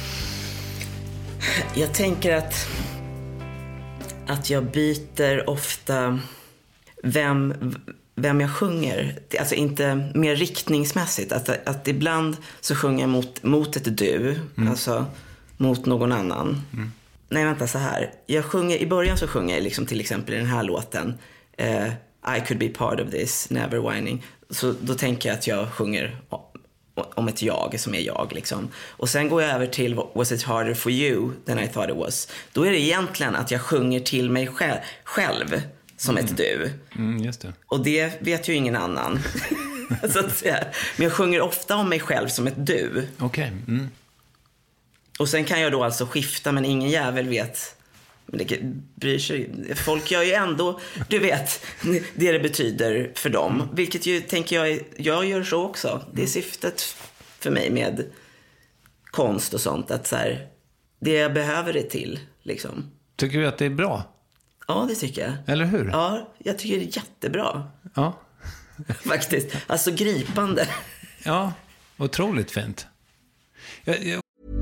Jag tänker att att jag byter ofta vem, vem jag sjunger. Alltså inte mer riktningsmässigt. Att, att ibland så sjunger jag mot, mot ett du. Mm. Alltså mot någon annan. Mm. Nej, vänta, så här. Jag sjunger, i början så sjunger jag liksom till exempel i den här låten. Eh, I could be part of this, never whining. Så då tänker jag att jag sjunger om ett jag som är jag liksom. Och sen går jag över till Was it harder for you than I thought it was. Då är det egentligen att jag sjunger till mig själv, själv som mm. ett du. Mm, just det. Och det vet ju ingen annan. Så att säga. Men jag sjunger ofta om mig själv som ett du. Okej. Okay. Mm. Och sen kan jag då alltså skifta, men ingen jävel vet. Men det bryr sig. Folk gör ju ändå, du vet, det det betyder för dem. Mm. Vilket ju, tänker jag, jag gör så också. Det är syftet för mig med konst och sånt. Att så här, det jag behöver det till, liksom. Tycker du att det är bra? Ja, det tycker jag. Eller hur? Ja, jag tycker det är jättebra. Ja. Faktiskt. Alltså gripande. Ja, otroligt fint. Jag, jag...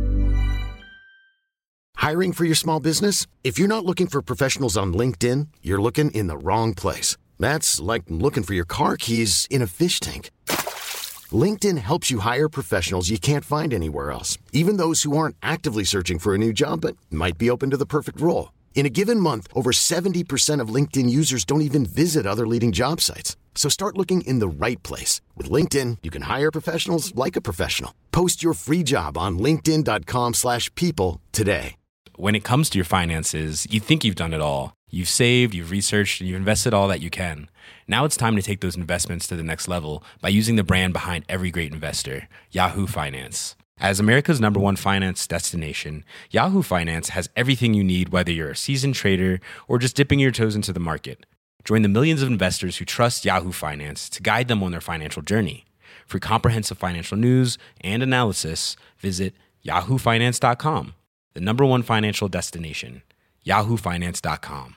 Hiring for your small business? If you're not looking for professionals on LinkedIn, you're looking in the wrong place. That's like looking for your car keys in a fish tank. LinkedIn helps you hire professionals you can't find anywhere else, even those who aren't actively searching for a new job but might be open to the perfect role. In a given month, over seventy percent of LinkedIn users don't even visit other leading job sites. So start looking in the right place. With LinkedIn, you can hire professionals like a professional. Post your free job on linkedin dot com slash people today. When it comes to your finances, you think you've done it all. You've saved, you've researched, and you've invested all that you can. Now it's time to take those investments to the next level by using the brand behind every great investor, Yahoo Finance. As America's number one finance destination, Yahoo Finance has everything you need, whether you're a seasoned trader or just dipping your toes into the market. Join the millions of investors who trust Yahoo Finance to guide them on their financial journey. For comprehensive financial news and analysis, visit yahoo finance dot com. The number one financial destination, yahoo finance dot com.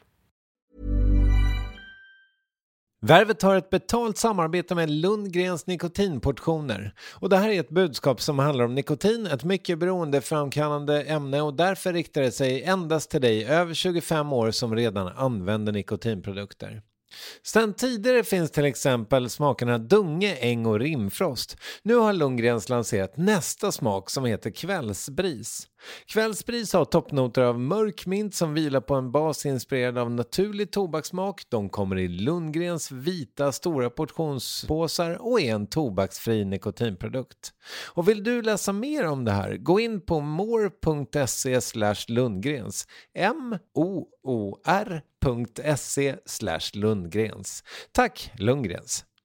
Värvet har ett betalt samarbete med Lundgrens nikotinportioner. Och det här är ett budskap som handlar om nikotin, ett mycket beroendeframkallande ämne, och därför riktar det sig endast till dig över tjugofem år som redan använder nikotinprodukter. Sedan tidigare finns till exempel smakerna Dunge, Äng och Rimfrost. Nu har Lundgrens lanserat nästa smak som heter Kvällsbris. Kvällsbris har toppnoter av mörk mint som vilar på en bas inspirerad av naturlig tobakssmak. De kommer i Lundgrens vita stora portionspåsar och är en tobaksfri nikotinprodukt. Och vill du läsa mer om det här, gå in på more punkt se slash Lundgrens. M O O R punkt se slash Lundgrens. Tack Lundgrens.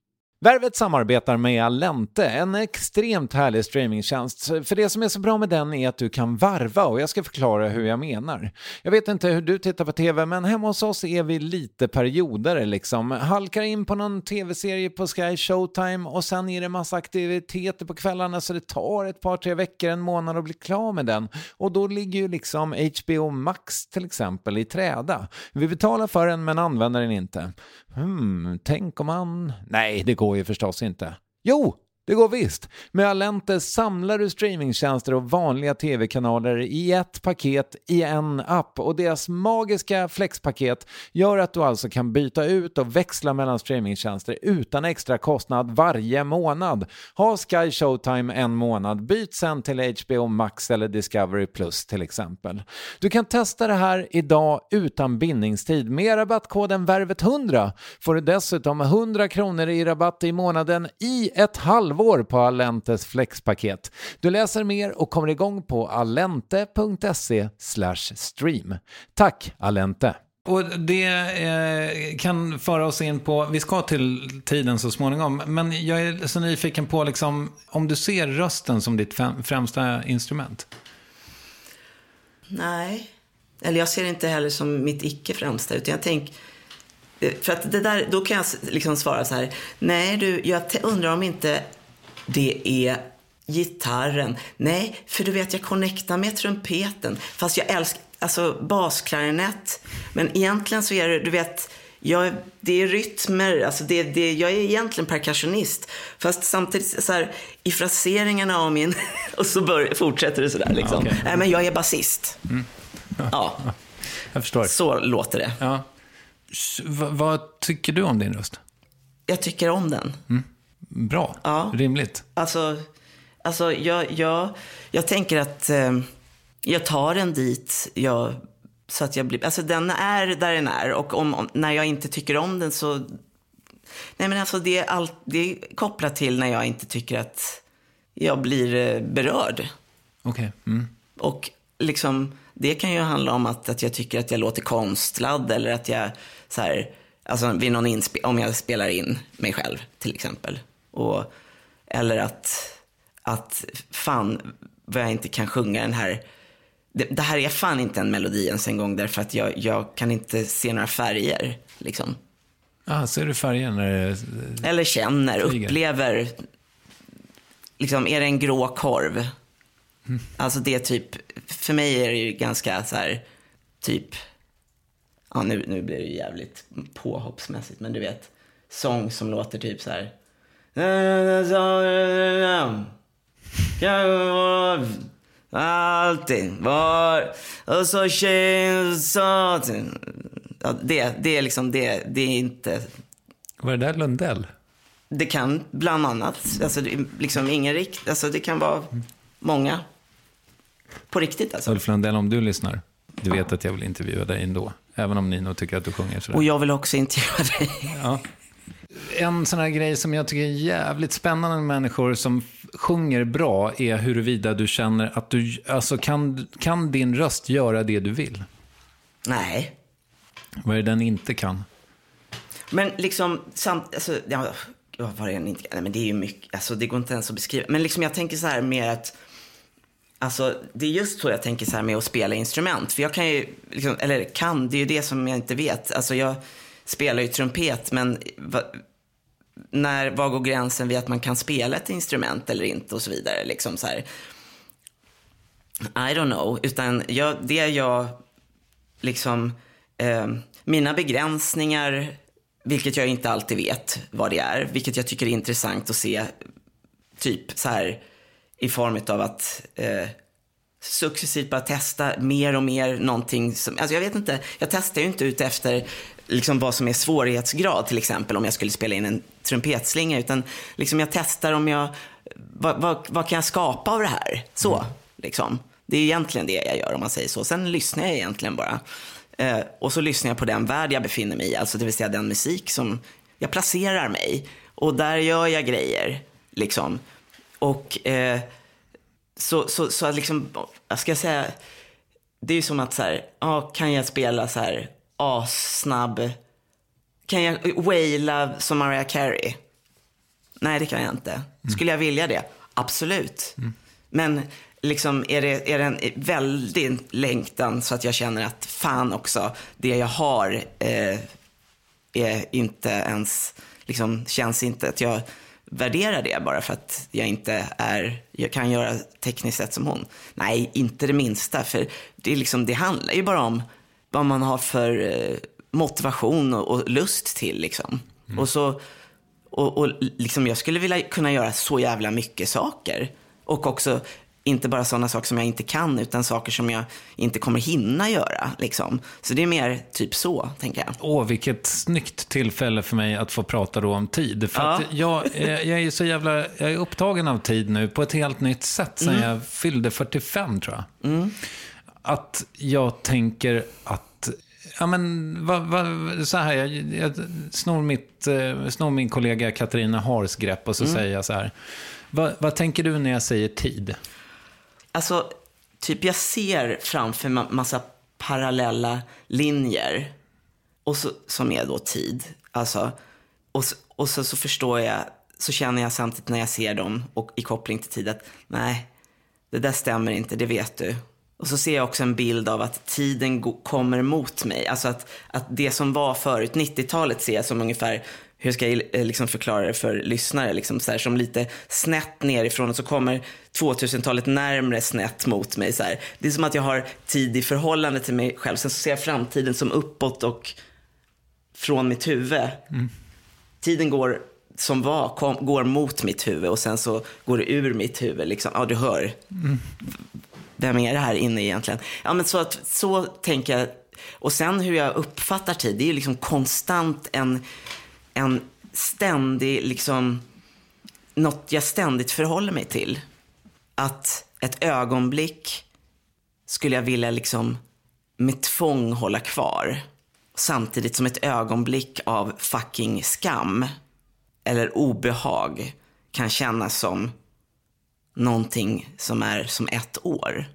Värvet samarbetar med Allente, en extremt härlig streamingtjänst. För det som är så bra med den är att du kan varva, och jag ska förklara hur jag menar. Jag vet inte hur du tittar på tv, men hemma hos oss är vi lite perioder liksom. Halkar in på någon tv-serie på Sky Showtime och sen är det massa aktiviteter på kvällarna, så det tar ett par, tre veckor, en månad att bli klar med den. Och då ligger ju liksom H B O Max till exempel i träda. Vi betalar för den men använder den inte. Hmm, tänk om man... Nej, det går ju förstås inte. Jo, det går visst. Med Allente samlar du streamingtjänster och vanliga tv-kanaler i ett paket i en app, och deras magiska flexpaket gör att du alltså kan byta ut och växla mellan streamingtjänster utan extra kostnad varje månad. Ha Sky Showtime en månad, byt sen till H B O Max eller Discovery Plus till exempel. Du kan testa det här idag utan bindningstid. Med rabattkoden värvet hundra får du dessutom hundra kronor i rabatt i månaden i ett halvår på Allentes flexpaket. Du läser mer och kommer igång på allente.se slash stream. Tack Allente! Och det eh, kan föra oss in på, vi ska till tiden så småningom, men jag är så nyfiken på liksom, om du ser rösten som ditt fem, främsta instrument? Nej, eller jag ser det inte heller som mitt icke främsta, utan jag tänker, för att det där, då kan jag liksom svara så här: nej du, jag t- undrar om inte det är gitarren. Nej, för du vet, jag connectar med trumpeten, fast jag älskar alltså basklarinett, men egentligen så är det, du vet, jag, det är rytmer, alltså det, det, jag är egentligen percussionist, fast samtidigt så här, i fraseringarna av min och så bör, fortsätter det sådär liksom. Ja, okay. Nej, men jag är basist. Mm. Ja. Ja, jag förstår. Så låter det. Ja. V- vad tycker du om din röst? Jag tycker om den. Mm. Bra, ja. Rimligt. Alltså, alltså jag, jag, jag tänker att eh, jag tar den dit jag, så att jag blir, alltså den är där den är, och om, om, när jag inte tycker om den så, nej men alltså det är, allt, det är kopplat till när jag inte tycker att jag blir eh, berörd. Okej. Okay. Mm. Och liksom, det kan ju handla om att, att jag tycker att jag låter konstlad, eller att jag så här, alltså vid någon inspe- om jag spelar in mig själv till exempel, och eller att att fan vad jag inte kan sjunga den här, det, det här är fan inte en melodi ens en gång, därför att jag, jag kan inte se några färger liksom. Ah, ser du färger när det... Eller känner, flyger. Upplever liksom, är det en grå korv? Mm. Alltså det är typ, för mig är det ju ganska så här typ, ja nu, nu blir det ju jävligt påhoppsmässigt, men du vet, sång som låter typ så här, alltid var och så känns så, ja, det, det är liksom det, det är inte. Var det där Lundell? Det kan bland annat, alltså det är liksom ingen rikt, alltså det kan vara många på riktigt alltså. Ulf Lundell, om du lyssnar, du vet att jag vill intervjua dig ändå, även om Nino tycker att du sjunger sådär. Och jag vill också intervjua dig. Ja. En sån här grej som jag tycker är jävligt spännande med människor som sjunger bra är huruvida du känner att du, alltså kan, kan din röst göra det du vill? Nej. Vad är det den inte kan? Men liksom, samt, alltså, ja, vad var det den inte kan? Nej, men det är ju mycket, alltså det går inte ens att beskriva. Men liksom jag tänker så här med att, alltså det är just så jag tänker så här med att spela instrument. För jag kan ju, liksom, eller kan, det är ju det som jag inte vet. Alltså jag spelar ju trumpet, men va, när, var går gränsen vid att man kan spela ett instrument eller inte och så vidare. Liksom så här. I don't know. Utan jag, det jag, liksom, eh, mina begränsningar, vilket jag inte alltid vet vad det är, vilket jag tycker är intressant att se, typ så här i form av att eh, successivt bara testa mer och mer någonting som, alltså jag vet inte, jag testar ju inte ut efter liksom vad som är svårighetsgrad till exempel om jag skulle spela in en trumpetslinga, utan liksom jag testar om jag, vad, vad, vad kan jag skapa av det här, så mm. liksom, det är egentligen det jag gör om man säger så. Sen lyssnar jag egentligen bara eh, och så lyssnar jag på den värld jag befinner mig i, alltså det vill säga den musik som jag placerar mig, och där gör jag grejer liksom. Och eh, så, så, så att liksom, jag ska säga, det är ju som att så här, ja, kan jag spela så här assnabb, kan jag waila som Mariah Carey? Nej, det kan jag inte. Skulle jag vilja det? Absolut. Mm. Men liksom är det, är det en väldigt längtan så att jag känner att fan också, det jag har eh, är inte ens, liksom känns inte att jag värderar det bara för att jag inte är, jag kan göra tekniskt sett som hon. Nej, inte det minsta, för det, är liksom, det handlar ju bara om vad man har för eh, motivation och, och lust till liksom. Mm. Och så och, och liksom jag skulle vilja kunna göra så jävla mycket saker, och också inte bara sådana saker som jag inte kan, utan saker som jag inte kommer hinna göra liksom. Så det är mer typ så, tänker jag. Åh, vilket snyggt tillfälle för mig att få prata då om tid. För ja. att jag, jag är så jävla, jag är upptagen av tid nu på ett helt nytt sätt sen mm. jag fyllde fyrtiofem, tror jag. Mm. Att jag tänker att ja, men va, va, så här, jag, jag snor, mitt, snor min kollega Katarina Hars grepp och så mm. säger jag så här. Va, vad tänker du när jag säger tid? Alltså, typ jag ser framför ma- massa parallella linjer, och så, som är då tid. Alltså, och så, och så, så förstår jag, så känner jag samtidigt när jag ser dem och i koppling till tid att nej, det där stämmer inte, det vet du. Och så ser jag också en bild av att tiden go- kommer mot mig. Alltså att, att det som var förut, nittiotalet ser jag som ungefär, hur ska jag liksom förklara det för lyssnare, liksom så här, som lite snett nerifrån, och så kommer tvåtusentalet närmare snett mot mig. Så här. Det är som att jag har tid i förhållande till mig själv. Sen så ser jag framtiden som uppåt och från mitt huvud. Mm. Tiden går som var, kom, går mot mitt huvud, och sen så går det ur mitt huvud. Liksom. Ja, du hör. Mm. Vem är det här inne egentligen? Ja, men så, att, så tänker jag. Och sen hur jag uppfattar tid, det är ju liksom konstant en... en ständig, liksom, något jag ständigt förhåller mig till. Att ett ögonblick skulle jag vilja liksom med tvång hålla kvar, samtidigt som ett ögonblick av fucking skam eller obehag kan kännas som någonting som är som ett år,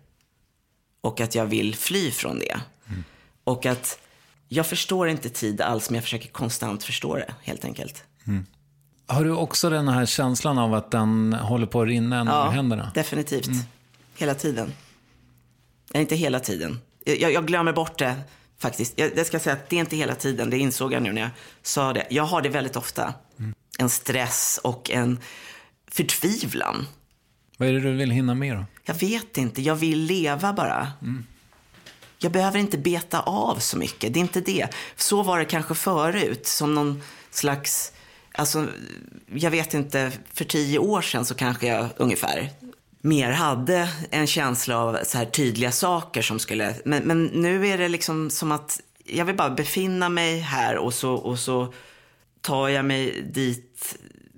och att jag vill fly från det. Mm. Och att jag förstår inte tid alls, men jag försöker konstant förstå det, helt enkelt. Mm. Har du också den här känslan av att den håller på att rinna ur ja, händerna? Definitivt. Mm. Hela tiden. Nej, inte hela tiden. Jag, jag glömmer bort det, faktiskt. Jag, jag ska säga att det är inte hela tiden. Det insåg jag nu när jag sa det. Jag har det väldigt ofta. Mm. En stress och en förtvivlan. Vad är det du vill hinna med då? Jag vet inte. Jag vill leva bara. Mm. Jag behöver inte beta av så mycket, det är inte det. Så var det kanske förut, som någon slags, alltså, jag vet inte, för tio år sedan så kanske jag ungefär mer hade en känsla av så här tydliga saker som skulle, men, men nu är det liksom som att jag vill bara befinna mig här, och så, och så tar jag mig dit,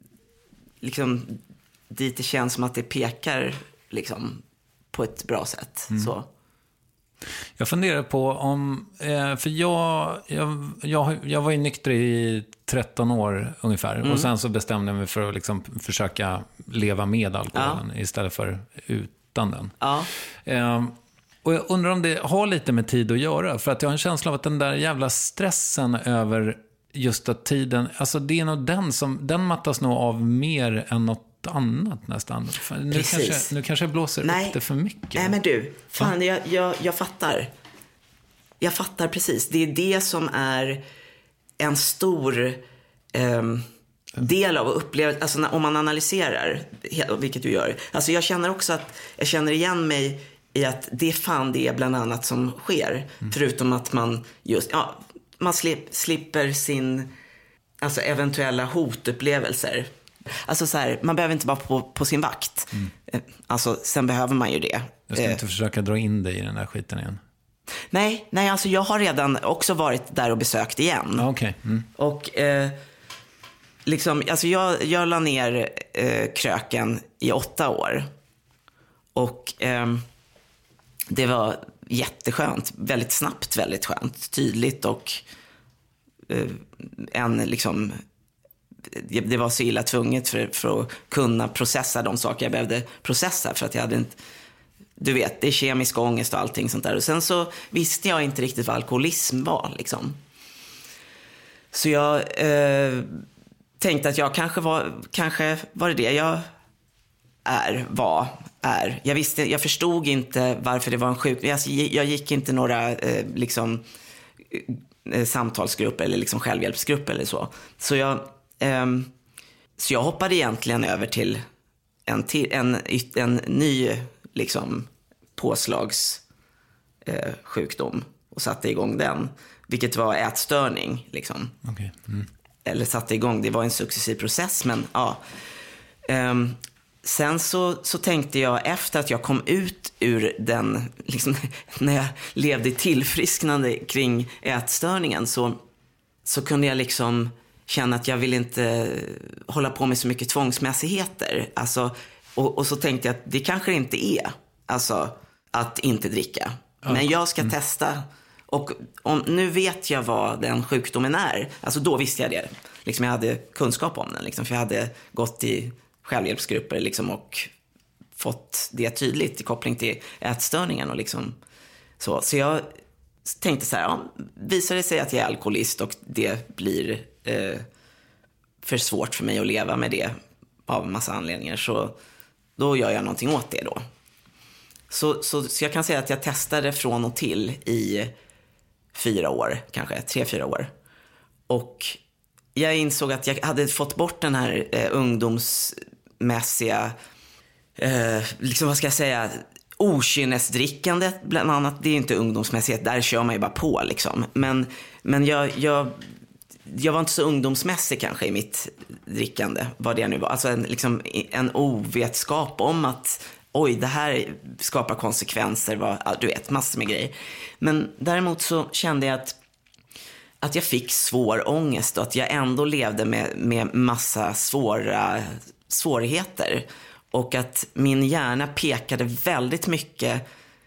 liksom, dit det känns som att det pekar liksom, på ett bra sätt, mm. så. Jag funderar på om, för jag, jag, jag, jag var ju nykter i tretton år ungefär. Mm. Och sen så bestämde jag mig för att liksom försöka leva med alkoholen, ja, istället för utan den. Ja. Um, och jag undrar om det har lite med tid att göra. För att jag har en känsla av att den där jävla stressen över just att tiden, alltså det är nog den som, den mattas nog av mer än något annat nästan. Nu kanske, nu kanske jag blåser Nej. upp det för mycket. Nej, men du, fan, jag, jag, jag fattar. Jag fattar precis. Det är det som är en stor eh, del av upplevelsen. Alltså när, om man analyserar, vilket du gör. Alltså jag känner också att jag känner igen mig i att det är fan det bland annat som sker. Mm. Förutom att man just, ja, man slip, slipper sin, alltså eventuella hotupplevelser. Alltså så här, man behöver inte vara på, på sin vakt. Mm. Alltså sen behöver man ju det. Jag ska inte eh. försöka dra in dig i den där skiten igen. Nej, nej, alltså jag har redan också varit där och besökt igen. Ah, okay. Mm. Och eh, liksom, alltså jag, jag la ner eh, kröken i åtta år. Och eh, det var jätteskönt, väldigt snabbt, väldigt skönt, tydligt, och eh, en liksom, det var så illa tvunget för, för att kunna processa de saker jag behövde processa, för att jag hade inte, du vet, det är kemisk ångest och allting sånt där. Och sen så visste jag inte riktigt vad alkoholism var liksom. Så jag eh, tänkte att jag kanske var, kanske var det det jag är, var, är. Jag visste, jag förstod inte varför det var en sjuk... Jag, jag gick inte några eh, liksom eh, samtalsgrupper eller liksom självhjälpsgrupper eller så. Så jag, eh, så jag hoppade egentligen över till en, till, en, en ny liksom påslags eh, sjukdom och satte igång den. Vilket var ätstörning liksom. Okay. Mm. Eller satte igång, det var en successiv process, men ja. Um, sen så, så tänkte jag efter att jag kom ut ur den, liksom, när jag levde i tillfrisknande kring ätstörningen, så, så kunde jag liksom känna att jag vill inte hålla på med så mycket tvångsmässigheter. Alltså, och, och så tänkte jag att det kanske inte är alltså, att inte dricka. Ja. Men jag ska mm. testa. Och om, nu vet jag vad den sjukdomen är. Alltså då visste jag det. Liksom jag hade kunskap om den. Liksom, för jag hade gått i självhjälpsgrupper liksom, och fått det tydligt i koppling till ätstörningen. Och liksom, så. så jag tänkte så här, ja, visar det sig att jag är alkoholist och det blir eh, för svårt för mig att leva med det av massa anledningar, så då gör jag någonting åt det då. Så, så, så jag kan säga att jag testade från och till i fyra år, kanske tre, fyra år. Och jag insåg att jag hade fått bort den här eh, ungdomsmässiga, eh, liksom vad ska jag säga, okynnesdrickandet bland annat. Det är inte ungdomsmässigt, där kör man ju bara på liksom. Men, men jag, jag, jag var inte så ungdomsmässig kanske i mitt drickande, vad det nu var. Alltså en, liksom, en ovetskap om att oj, det här skapar konsekvenser, vad, du vet, massor med grejer. Men däremot så kände jag att, att jag fick svår ångest och att jag ändå levde med, med massa svåra svårigheter. Och att min hjärna pekade väldigt mycket.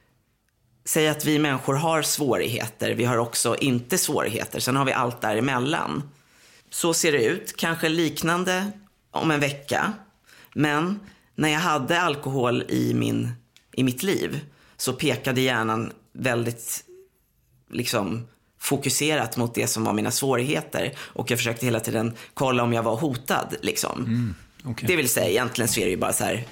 Säg att vi människor har svårigheter, vi har också inte svårigheter. Sen har vi allt däremellan. Så ser det ut, kanske liknande om en vecka. Men när jag hade alkohol i, min, i mitt liv så pekade hjärnan väldigt liksom, fokuserat mot det som var mina svårigheter. Och jag försökte hela tiden kolla om jag var hotad. Liksom. Mm, okay. Det vill säga, egentligen så är det ju bara så här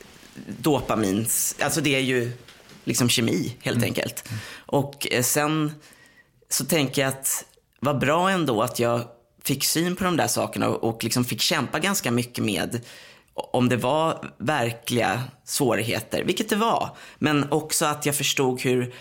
dopamins, alltså det är ju liksom kemi helt mm. enkelt. Mm. Och sen så tänker jag att vad bra ändå att jag fick syn på de där sakerna och, och liksom fick kämpa ganska mycket med om det var verkliga svårigheter, vilket det var. Men också att jag förstod hur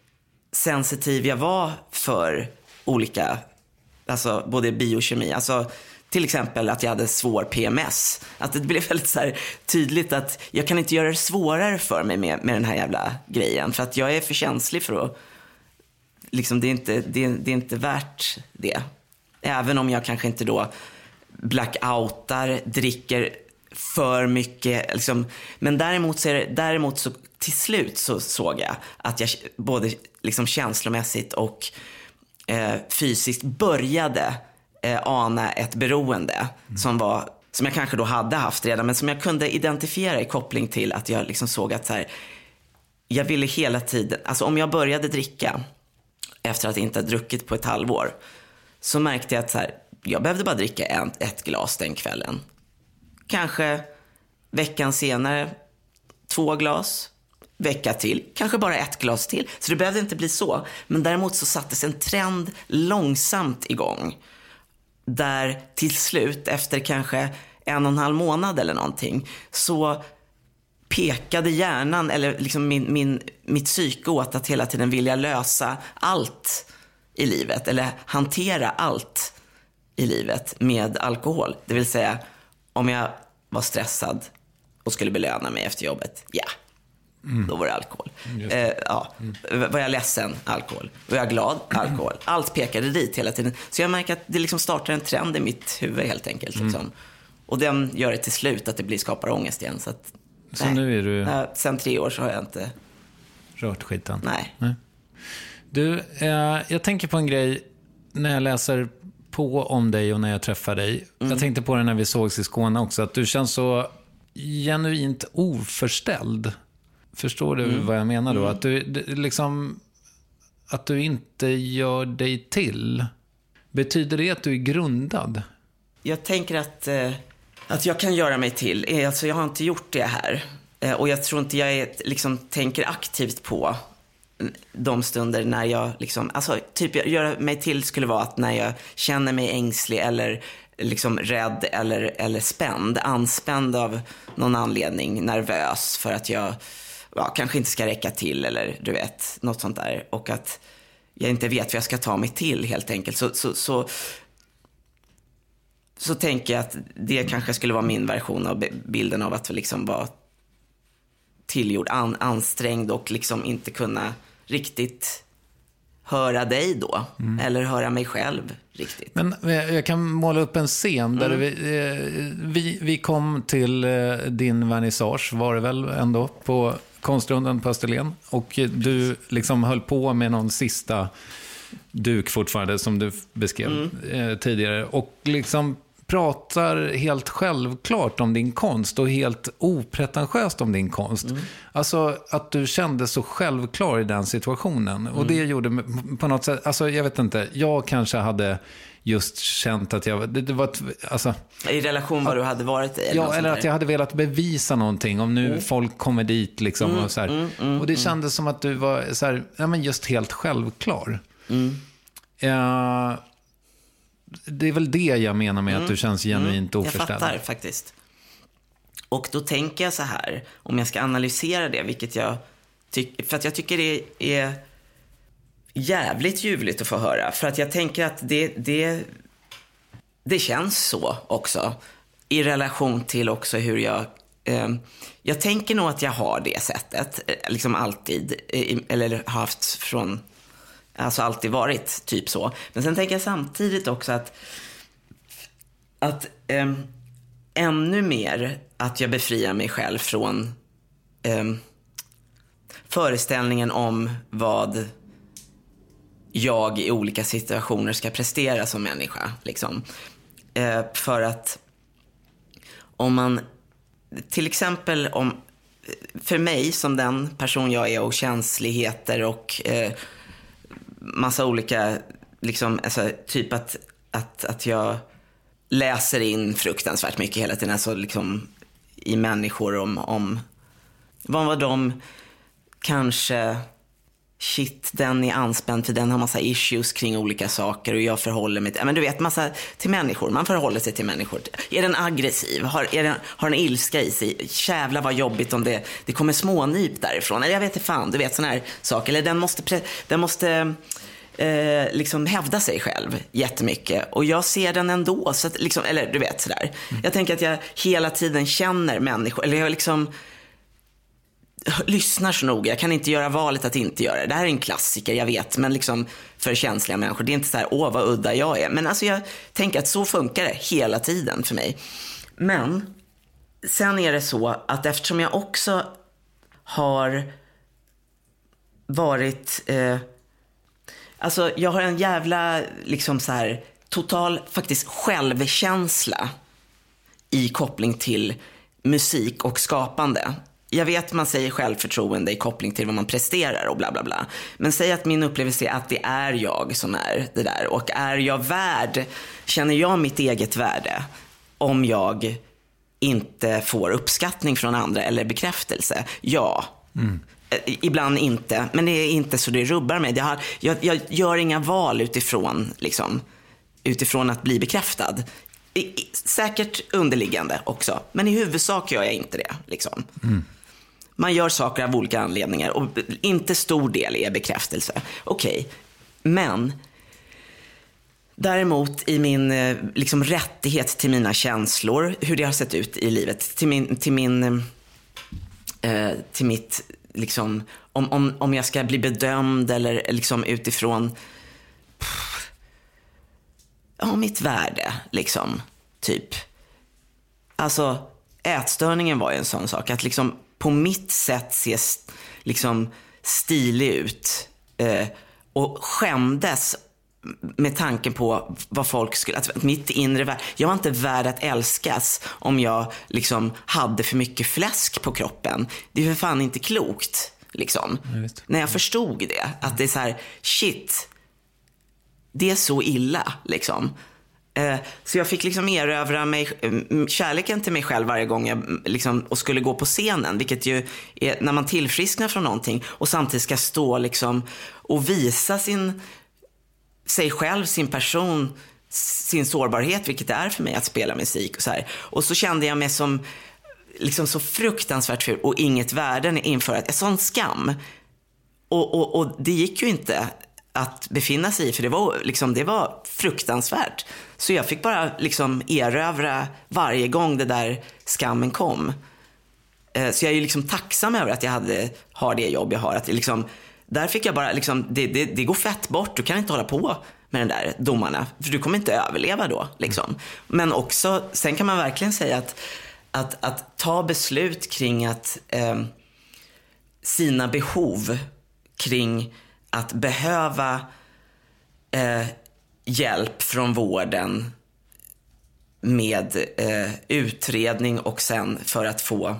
sensitiv jag var för olika, alltså både biokemi, alltså till exempel att jag hade svår P M S. Att det blev väldigt så här tydligt att jag kan inte göra det svårare för mig med, med den här jävla grejen. För att jag är för känslig för att, liksom det är inte, det är, det är inte värt det. Även om jag kanske inte då blackoutar, dricker för mycket liksom. Men däremot så, är det, däremot så till slut så såg jag att jag både liksom känslomässigt och eh, fysiskt började eh, ana ett beroende mm. som var, som jag kanske då hade haft redan, men som jag kunde identifiera i koppling till att jag liksom såg att så här, jag ville hela tiden, alltså om jag började dricka efter att inte ha druckit på ett halvår, så märkte jag att så här, jag behövde bara dricka en, ett glas den kvällen. Kanske veckan senare två glas, vecka till, kanske bara ett glas till. Så det behövde inte bli så. Men däremot så sattes en trend långsamt igång. Där till slut, efter kanske en och en halv månad eller någonting, så pekade hjärnan, eller liksom min, min, mitt psyke åt att hela tiden vilja lösa allt i livet. Eller hantera allt i livet med alkohol. Det vill säga, om jag var stressad och skulle belöna mig efter jobbet, ja, mm. då var det alkohol. Mm, eh, ja. mm. Var jag ledsen, alkohol. Var jag glad, alkohol. Allt pekade dit hela tiden. Så jag märker att det liksom startar en trend i mitt huvud helt enkelt. Mm. Liksom. Och den gör det till slut att det blir skapar ångest igen. Så, att, så nu är du... Äh, sen tre år så har jag inte... rört skiten? Nej. Nej. Du, eh, jag tänker på en grej när jag läser på om dig och när jag träffar dig. Mm. Jag tänkte på det när vi sågs i Skåne också, att du känns så genuint oförställd. Förstår du mm. vad jag menar då? Mm. Att du liksom, att du inte gör dig till. Betyder det att du är grundad? Jag tänker att, eh, att jag kan göra mig till. Alltså jag har inte gjort det här. Eh, och jag tror inte jag är, liksom, tänker aktivt på de stunder när jag liksom, alltså typ göra mig till skulle vara att när jag känner mig ängslig eller liksom rädd eller, eller spänd, anspänd av någon anledning, nervös för att jag ja, kanske inte ska räcka till eller du vet, något sånt där, och att jag inte vet vad jag ska ta mig till helt enkelt, så, så, så, så tänker jag att det kanske skulle vara min version av bilden av att liksom vara tillgjord, an, ansträngd och liksom inte kunna riktigt höra dig då. Mm. Eller höra mig själv riktigt. Men jag kan måla upp en scen där mm. vi, vi, vi kom till din vernissage, var det väl ändå, på Konstrunden på Österlen. Och du liksom höll på med någon sista duk fortfarande som du beskrev mm. tidigare. Och liksom pratar helt självklart om din konst och helt opretentiöst om din konst. Mm. Alltså att du kände så självklar i den situationen. Mm. Och det gjorde på något sätt, alltså jag vet inte, jag kanske hade just känt att jag, det, det var ett, alltså, i relation vad du hade varit i. Eller ja, eller att jag hade velat bevisa någonting om nu mm. folk kommer dit liksom mm, och så här. Mm, mm, och det kändes mm. som att du var så här, ja, men just helt självklar. Mm. Uh, Det är väl det jag menar med mm. att du känns genuint mm. oförställd. Jag fattar faktiskt. Och då tänker jag så här, om jag ska analysera det, vilket jag tycker, för att jag tycker det är jävligt ljuvligt att få höra. För att jag tänker att det, det, det känns så också. I relation till också hur jag, eh, jag tänker nog att jag har det sättet, liksom alltid, eller haft från, alltså alltid varit typ så. Men sen tänker jag samtidigt också att att eh, ännu mer att jag befriar mig själv från eh, föreställningen om vad jag i olika situationer ska prestera som människa liksom. Eh, för att om man till exempel om, för mig som den person jag är och känsligheter och eh, massa olika liksom, alltså, typ att, att, att jag läser in fruktansvärt mycket hela tiden, alltså liksom i människor om, om vad var de kanske, shit, den är anspänd för den har massa issues kring olika saker och jag förhåller mig till, men du vet, massa till människor, man förhåller sig till människor. Är den aggressiv? Har, är den, har den ilska i sig? Jävla vad jobbigt om det, det kommer smånyp därifrån. Eller jag vet inte fan, du vet såna här saker. Eller den måste, den måste eh, liksom hävda sig själv jättemycket. Och jag ser den ändå, så att, liksom, eller du vet sådär. Mm. Jag tänker att jag hela tiden känner människor, eller jag liksom lyssnar så noga. Jag kan inte göra valet att inte göra det. Det här är en klassiker, jag vet, men liksom för känsliga människor. Det är inte så här, åh vad udda jag är. Men alltså jag tänker att så funkar det hela tiden för mig. Men sen är det så att eftersom jag också har varit eh, alltså jag har en jävla liksom så här total faktiskt självkänsla i koppling till musik och skapande. Jag vet man säger självförtroende i koppling till vad man presterar och bla bla bla. Men säg att min upplevelse är att det är jag som är det där. Och är jag värd, känner jag mitt eget värde om jag inte får uppskattning från andra eller bekräftelse? Ja. Mm. Ibland inte, men det är inte så det rubbar mig. Det har, jag, jag gör inga val utifrån, liksom, utifrån att bli bekräftad. I, i, säkert underliggande också, men i huvudsak gör jag inte det. Liksom. Mm. Man gör saker av olika anledningar och inte stor del är bekräftelse. Okej, okay. Men däremot i min liksom, rättighet till mina känslor, hur det har sett ut i livet, till min, till min eh, till mitt liksom, om, om, om jag ska bli bedömd eller liksom utifrån pff, ja, mitt värde liksom, typ. Alltså ätstörningen var ju en sån sak att liksom på mitt sätt ses liksom stilig ut eh, och skämdes med tanken på vad folk skulle, att mitt inre värld, jag var inte värd att älskas om jag liksom hade för mycket fläsk på kroppen. Det är för fan inte klokt liksom. Jag när jag förstod det, att det är så här, shit, det är så illa liksom. Eh, så jag fick liksom erövra mig, kärleken till mig själv varje gång jag liksom, och skulle gå på scenen, vilket ju är när man tillfrisknar från någonting och samtidigt ska stå liksom och visa sin, sig själv, sin person, sin sårbarhet, vilket det är för mig att spela musik och så här. Och så kände jag mig som liksom så fruktansvärt ful och inget värden inför ett sån skam. Och, och, och det gick ju inte att befinna sig i, för det var, liksom, det var fruktansvärt. Så jag fick bara liksom erövra varje gång det där skammen kom. Så jag är ju liksom tacksam över att jag hade, har det jobb jag har. Att liksom, där fick jag bara, liksom, det, det, det går fett bort, du kan inte hålla på med den där domarna, för du kommer inte överleva då. Liksom. Men också, sen kan man verkligen säga att, att, att ta beslut kring att eh, sina behov kring att behöva eh, hjälp från vården med eh, utredning och sen för att få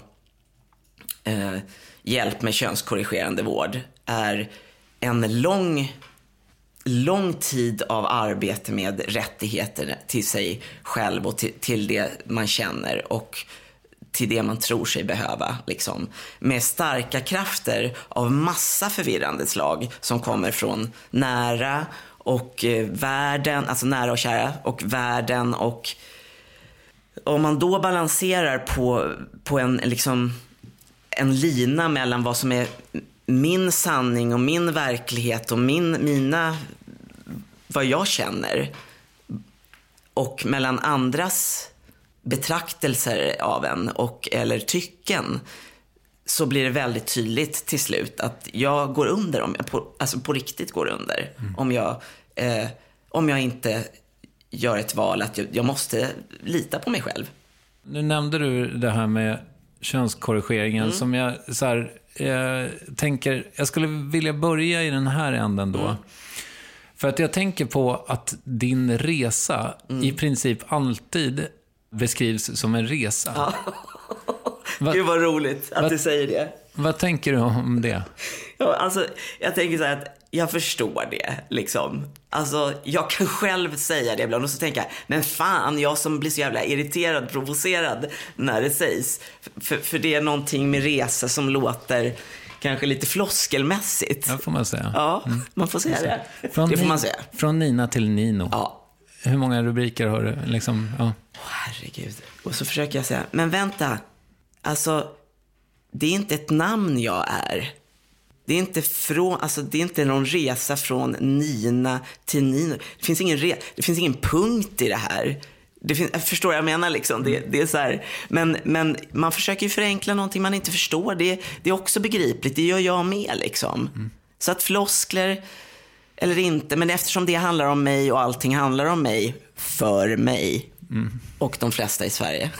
eh, hjälp med könskorrigerande vård är en lång, lång tid av arbete med rättigheter till sig själv och till, till det man känner och till det man tror sig behöva, liksom. Med starka krafter av massa förvirrande slag som kommer från nära och eh, världen, alltså nära och kära och världen. Och om man då balanserar på, på en, liksom, en lina mellan vad som är min sanning och min verklighet och min, mina, vad jag känner, och mellan andras betraktelser av en och eller tycken, så blir det väldigt tydligt till slut att jag går under, om jag på, alltså på riktigt går under, mm. om jag eh, om jag inte gör ett val att jag, jag måste lita på mig själv. Nu nämnde du det här med könskorrigeringen, mm. som jag så här, jag tänker, jag skulle vilja börja i den här änden då. Mm. För att jag tänker på att din resa mm. i princip alltid beskrivs som en resa. Ja. Va, Gud vad roligt att va, du säger det. Vad tänker du om det? Ja, alltså, jag tänker så här att jag förstår det, liksom. Alltså, jag kan själv säga det ibland och så tänker jag, men fan, jag som blir så jävla irriterad, provocerad när det sägs. För, för det är någonting med resa som låter kanske lite floskelmässigt. Ja, får man säga. Ja, mm. man får säga det. Från det får Ni, man säga. Från Nina till Nino. Ja. Hur många rubriker har du? Liksom, ja. Åh, herregud. Och så försöker jag säga, men vänta. Alltså, det är inte ett namn jag är. Det är inte, från, alltså, det är inte någon resa från Nina till Nino. Det finns ingen, re, det finns ingen punkt i det här. Det finns, jag förstår jag menar liksom. Det, det är så här, men, men man försöker ju förenkla någonting man inte förstår. Det, det är också begripligt. Det gör jag med liksom. Mm. Så att floskler eller inte, men eftersom det handlar om mig och allting handlar om mig för mig mm. och de flesta i Sverige.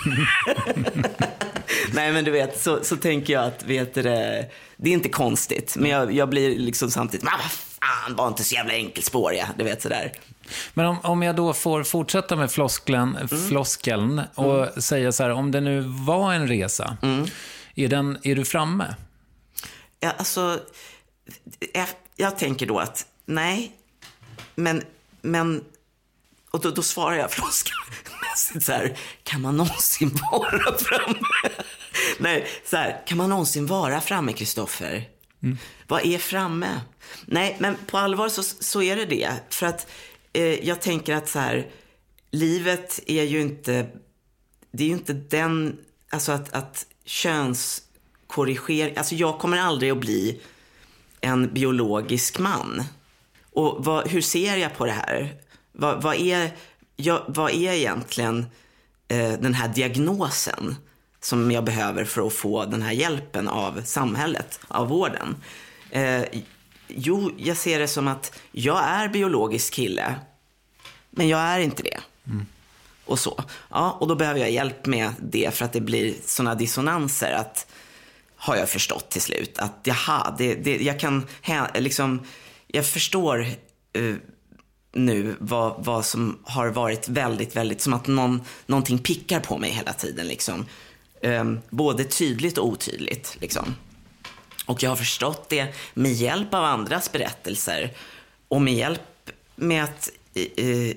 Nej, men du vet, så, så tänker jag att vet du, det, det är inte konstigt, men jag, jag blir liksom samtidigt, men vad fan, var inte så jävla enkelspåriga, du vet sådär. Men om, om jag då får fortsätta med flosklen, mm. floskeln och mm. säga så här, om det nu var en resa, mm. är, den, är du framme? Ja, alltså, jag, jag tänker då att nej, men, men och då, då svarar jag floskelmässigt så här, kan man någonsin vara framme? Nej, så här, kan man någonsin vara framme, Kristoffer? Mm. Vad är framme? Nej, men på allvar så, så är det det. För att eh, jag tänker att så här, livet är ju inte, det är ju inte den, alltså att, att könskorrigera, alltså jag kommer aldrig att bli en biologisk man. Och vad, hur ser jag på det här? Vad, vad, är, jag, vad är egentligen eh, den här diagnosen som jag behöver för att få den här hjälpen av samhället, av vården? Eh, jo, jag ser det som att jag är biologisk kille, men jag är inte det. Mm. Och så. Ja, och då behöver jag hjälp med det för att det blir såna dissonanser att har jag förstått till slut att jaha, det, det, jag kan liksom, jag förstår uh, nu vad, vad som har varit väldigt, väldigt som att någon, någonting pickar på mig hela tiden liksom. Um, både tydligt och otydligt liksom. Och jag har förstått det med hjälp av andras berättelser och med hjälp med att uh,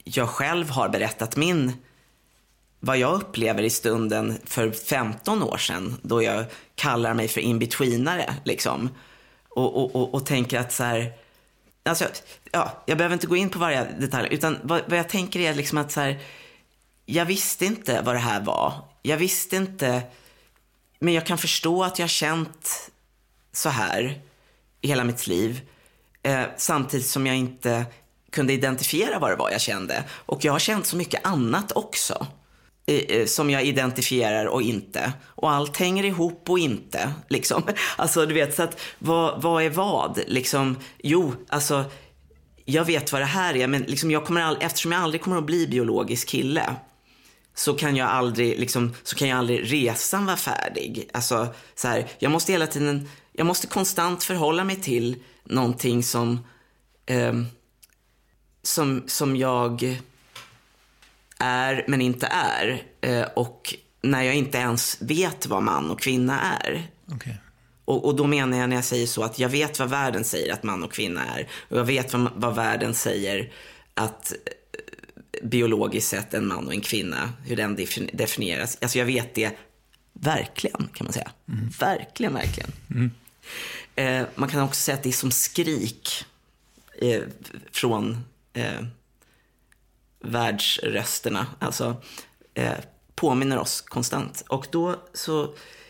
jag själv har berättat min, vad jag upplever i stunden för femton år sedan, då jag kallar mig för in-betweenare liksom. Och, och, och, och tänker att så här, alltså, ja, jag behöver inte gå in på varje detalj, utan vad, vad jag tänker är liksom att så här, jag visste inte vad det här var. Jag visste inte, men jag kan förstå att jag har känt så här i hela mitt liv. Eh, samtidigt som jag inte kunde identifiera vad det var jag kände. Och jag har känt så mycket annat också. Eh, som jag identifierar och inte. Och allt hänger ihop och inte. Liksom. Alltså du vet, så att vad, vad är vad? Liksom, jo, alltså jag vet vad det här är. Men liksom, jag kommer all, eftersom jag aldrig kommer att bli biologisk kille, så kan jag aldrig liksom, så kan jag aldrig resan vara färdig. Alltså så här, jag måste hela tiden, jag måste konstant förhålla mig till någonting som eh, som som jag är men inte är, eh, och när jag inte ens vet vad man och kvinna är. Okay. Och, och då menar jag, när jag säger så, att jag vet vad världen säger att man och kvinna är, och jag vet vad, vad världen säger att biologiskt sett en man och en kvinna, hur den definieras. Alltså jag vet det verkligen, kan man säga. Mm. Verkligen, verkligen. Mm. Eh, man kan också säga att det är som skrik eh, från eh, världsrösterna. Alltså eh, påminner oss konstant. Och då så,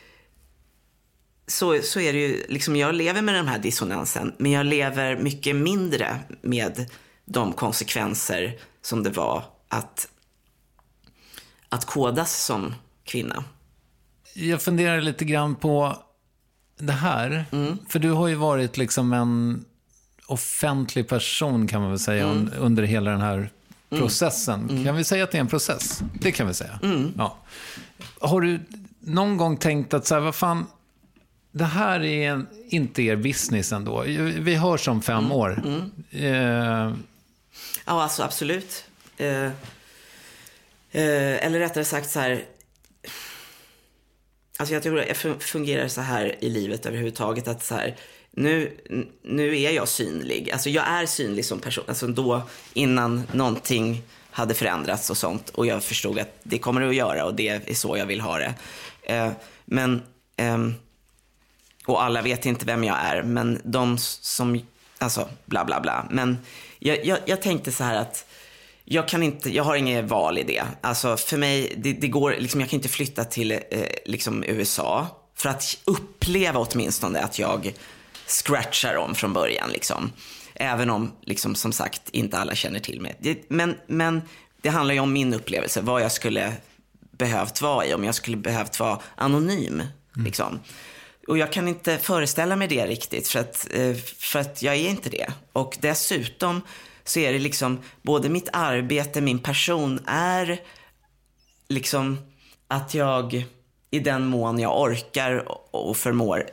så, så är det ju, liksom, jag lever med den här dissonansen, men jag lever mycket mindre med de konsekvenser som det var att, att kodas som kvinna. Jag funderar lite grann på det här. Mm. För du har ju varit liksom en offentlig person, kan man väl säga, mm. under hela den här processen. Mm. Kan vi säga att det är en process? Det kan vi säga. Mm. Ja. Har du någon gång tänkt att så här, vad fan, det här är en, inte er business ändå. Vi hörs om fem mm. år. Mm. Eh, Ja, alltså absolut. Eh, eh, eller rättare sagt så här. Alltså jag tror jag fungerar så här i livet överhuvudtaget, att så här, nu, nu är jag synlig. Alltså jag är synlig som person. Alltså då, innan någonting hade förändrats och sånt, och jag förstod att det kommer det att göra, och det är så jag vill ha det. Eh, men eh, och alla vet inte vem jag är, men de som, alltså bla bla bla. Men Jag, jag, jag tänkte så här att jag kan inte, jag har inget val i det. Alltså för mig, det, det går liksom, jag kan inte flytta till eh, liksom U S A för att uppleva åtminstone att jag scratchar om från början liksom. Även om liksom, som sagt, inte alla känner till mig. Det, men, men det handlar ju om min upplevelse, vad jag skulle behövt vara i, om jag skulle behövt vara anonym mm. liksom. Och jag kan inte föreställa mig det riktigt, för att, för att jag är inte det. Och dessutom så är det liksom, både mitt arbete, min person är liksom att jag i den mån jag orkar och förmår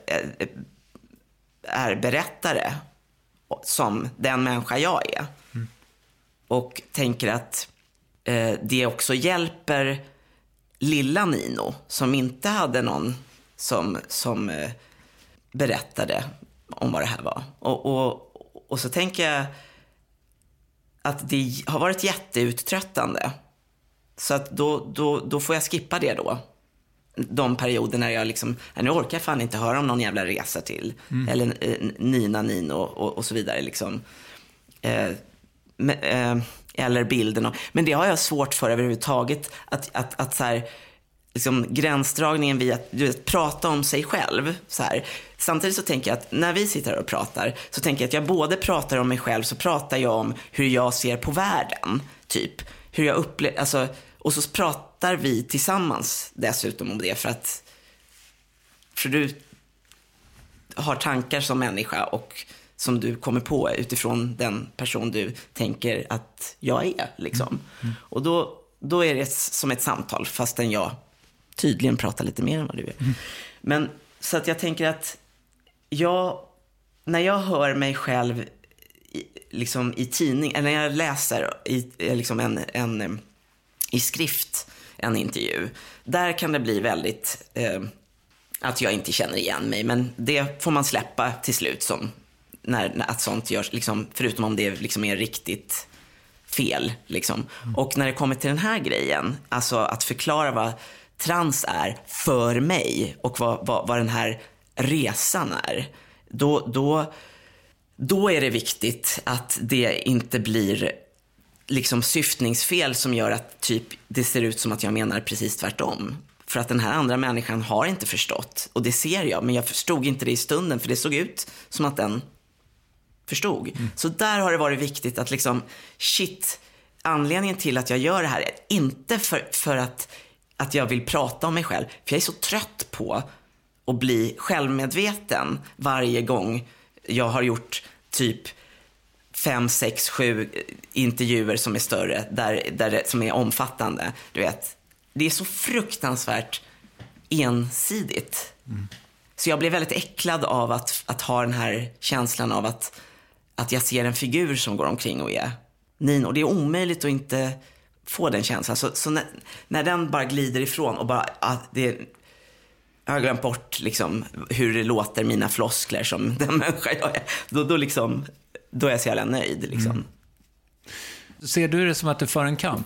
är berättare som den människa jag är. Mm. Och tänker att eh, det också hjälper lilla Nino som inte hade någon som, som eh, berättade om vad det här var. Och, och, och så tänker jag att det har varit jätteuttröttande. Så att då, då, då får jag skippa det då. De perioder när jag liksom, nu orkar jag fan inte höra om någon jävla resa till. Mm. Eller eh, Nina, Nino och, och så vidare liksom. Eh, med, eh, eller bilden. Och, men det har jag svårt för överhuvudtaget. Att, att, att så här, liksom, gränsdragningen vid att, du vet, prata om sig själv. Så här. Samtidigt så tänker jag att när vi sitter här och pratar, så tänker jag att jag både pratar om mig själv, så pratar jag om hur jag ser på världen. Typ. Hur jag upplever, alltså, och så pratar vi tillsammans dessutom om det, för att för du har tankar som människa och som du kommer på utifrån den person du tänker att jag är liksom. Mm. Mm. Och då, då är det som ett samtal, fastän jag tydligen pratar lite mer än vad du är. Mm. Men så att jag tänker att jag, när jag hör mig själv i, liksom i tidning, eller när jag läser i, liksom en, en, i skrift en intervju, där kan det bli väldigt eh, att jag inte känner igen mig, men det får man släppa till slut, som när, när att sånt görs, liksom, förutom om det liksom är riktigt fel liksom. Mm. Och när det kommer till den här grejen, alltså att förklara vad trans är för mig och vad, vad, vad den här resan är, då, då, då är det viktigt att det inte blir liksom syftningsfel som gör att typ det ser ut som att jag menar precis tvärtom. För att den här andra människan har inte förstått. Och det ser jag, men jag förstod inte det i stunden, för det såg ut som att den förstod. Mm. Så där har det varit viktigt att liksom, shit, anledningen till att jag gör det här är inte för, för att, att jag vill prata om mig själv. För jag är så trött på att bli självmedveten varje gång jag har gjort typ fem, sex, sju intervjuer som är större, där, där det, som är omfattande. Du vet, det är så fruktansvärt ensidigt. Mm. Så jag blev väldigt äcklad av att, att ha den här känslan av att, att jag ser en figur som går omkring och är Nino. Och det är omöjligt att inte få den känslan. Så, så när, när den bara glider ifrån och bara, ah, det, jag har glömt bort liksom, hur det låter, mina floskler som den människa jag är. Då, då, liksom, då är jag så jävla nöjd. Liksom. Mm. Ser du det som att du för en kamp?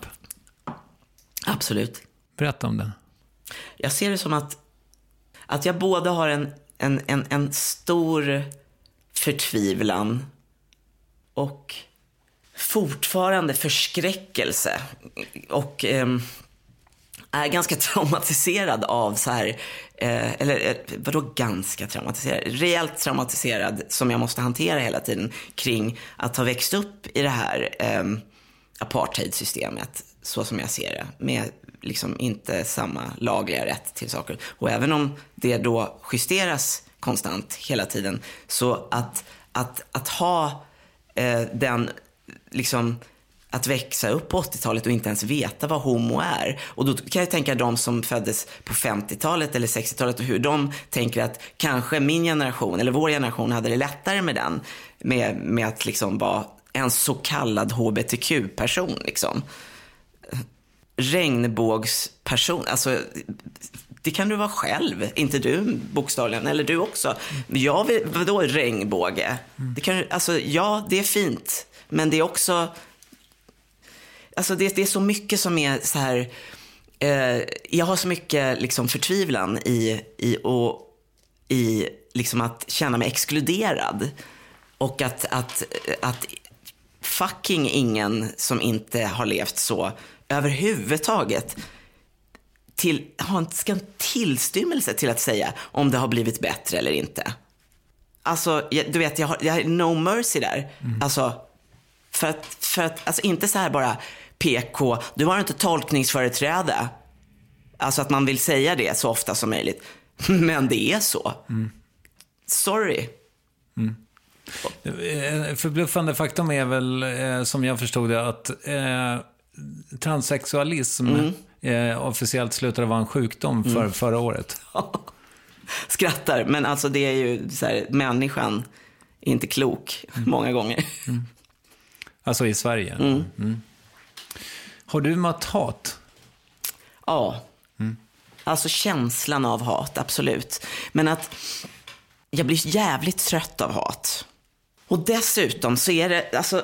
Absolut. Berätta om den. Jag ser det som att, att jag både har en, en, en, en stor förtvivlan och fortfarande förskräckelse och eh, är ganska traumatiserad av så här, eh, eller vadå ganska traumatiserad, rejält traumatiserad som jag måste hantera hela tiden kring att ha växt upp i det här eh, apartheidsystemet, så som jag ser det, med liksom inte samma lagliga rätt till saker. Och även om det då justeras konstant hela tiden, så att, att, att ha eh, den liksom, att växa upp på åttiotalet och inte ens veta vad homo är. Och då kan jag tänka de som föddes på femtiotalet eller sextiotalet och hur de tänker att kanske min generation eller vår generation hade det lättare med den, med, med att liksom vara en så kallad H B T Q-person liksom. Regnbågsperson, alltså det kan du vara själv, inte du bokstavligen, eller du också. Jag vill, vadå regnbåge? Mm. Det kan, alltså ja, det är fint, men det är också, alltså det, det är så mycket som är så här, eh, jag har så mycket liksom förtvivlan i, i, och, i liksom att känna mig exkluderad och att, att, att fucking ingen som inte har levt så överhuvudtaget till, har en, en tillstymmelse till att säga om det har blivit bättre eller inte. Alltså, jag, du vet, jag har, jag har no mercy där. Mm. Alltså, för att, för att, alltså inte så här bara P K, du har inte tolkningsföreträde. Alltså att man vill säga det så ofta som möjligt. Men det är så. Mm. Sorry. Mm. Förbluffande faktum är väl, eh, som jag förstod det, att eh, transsexualism mm. eh, officiellt slutade vara en sjukdom för mm. förra året. Skrattar, men alltså det är ju så här, människan är inte klok mm. många gånger. Mm. Alltså i Sverige. Mm. Mm. Har du mött hat? Ja. Mm. Alltså känslan av hat, absolut. Men att jag blir jävligt trött av hat. Och dessutom så är det, alltså,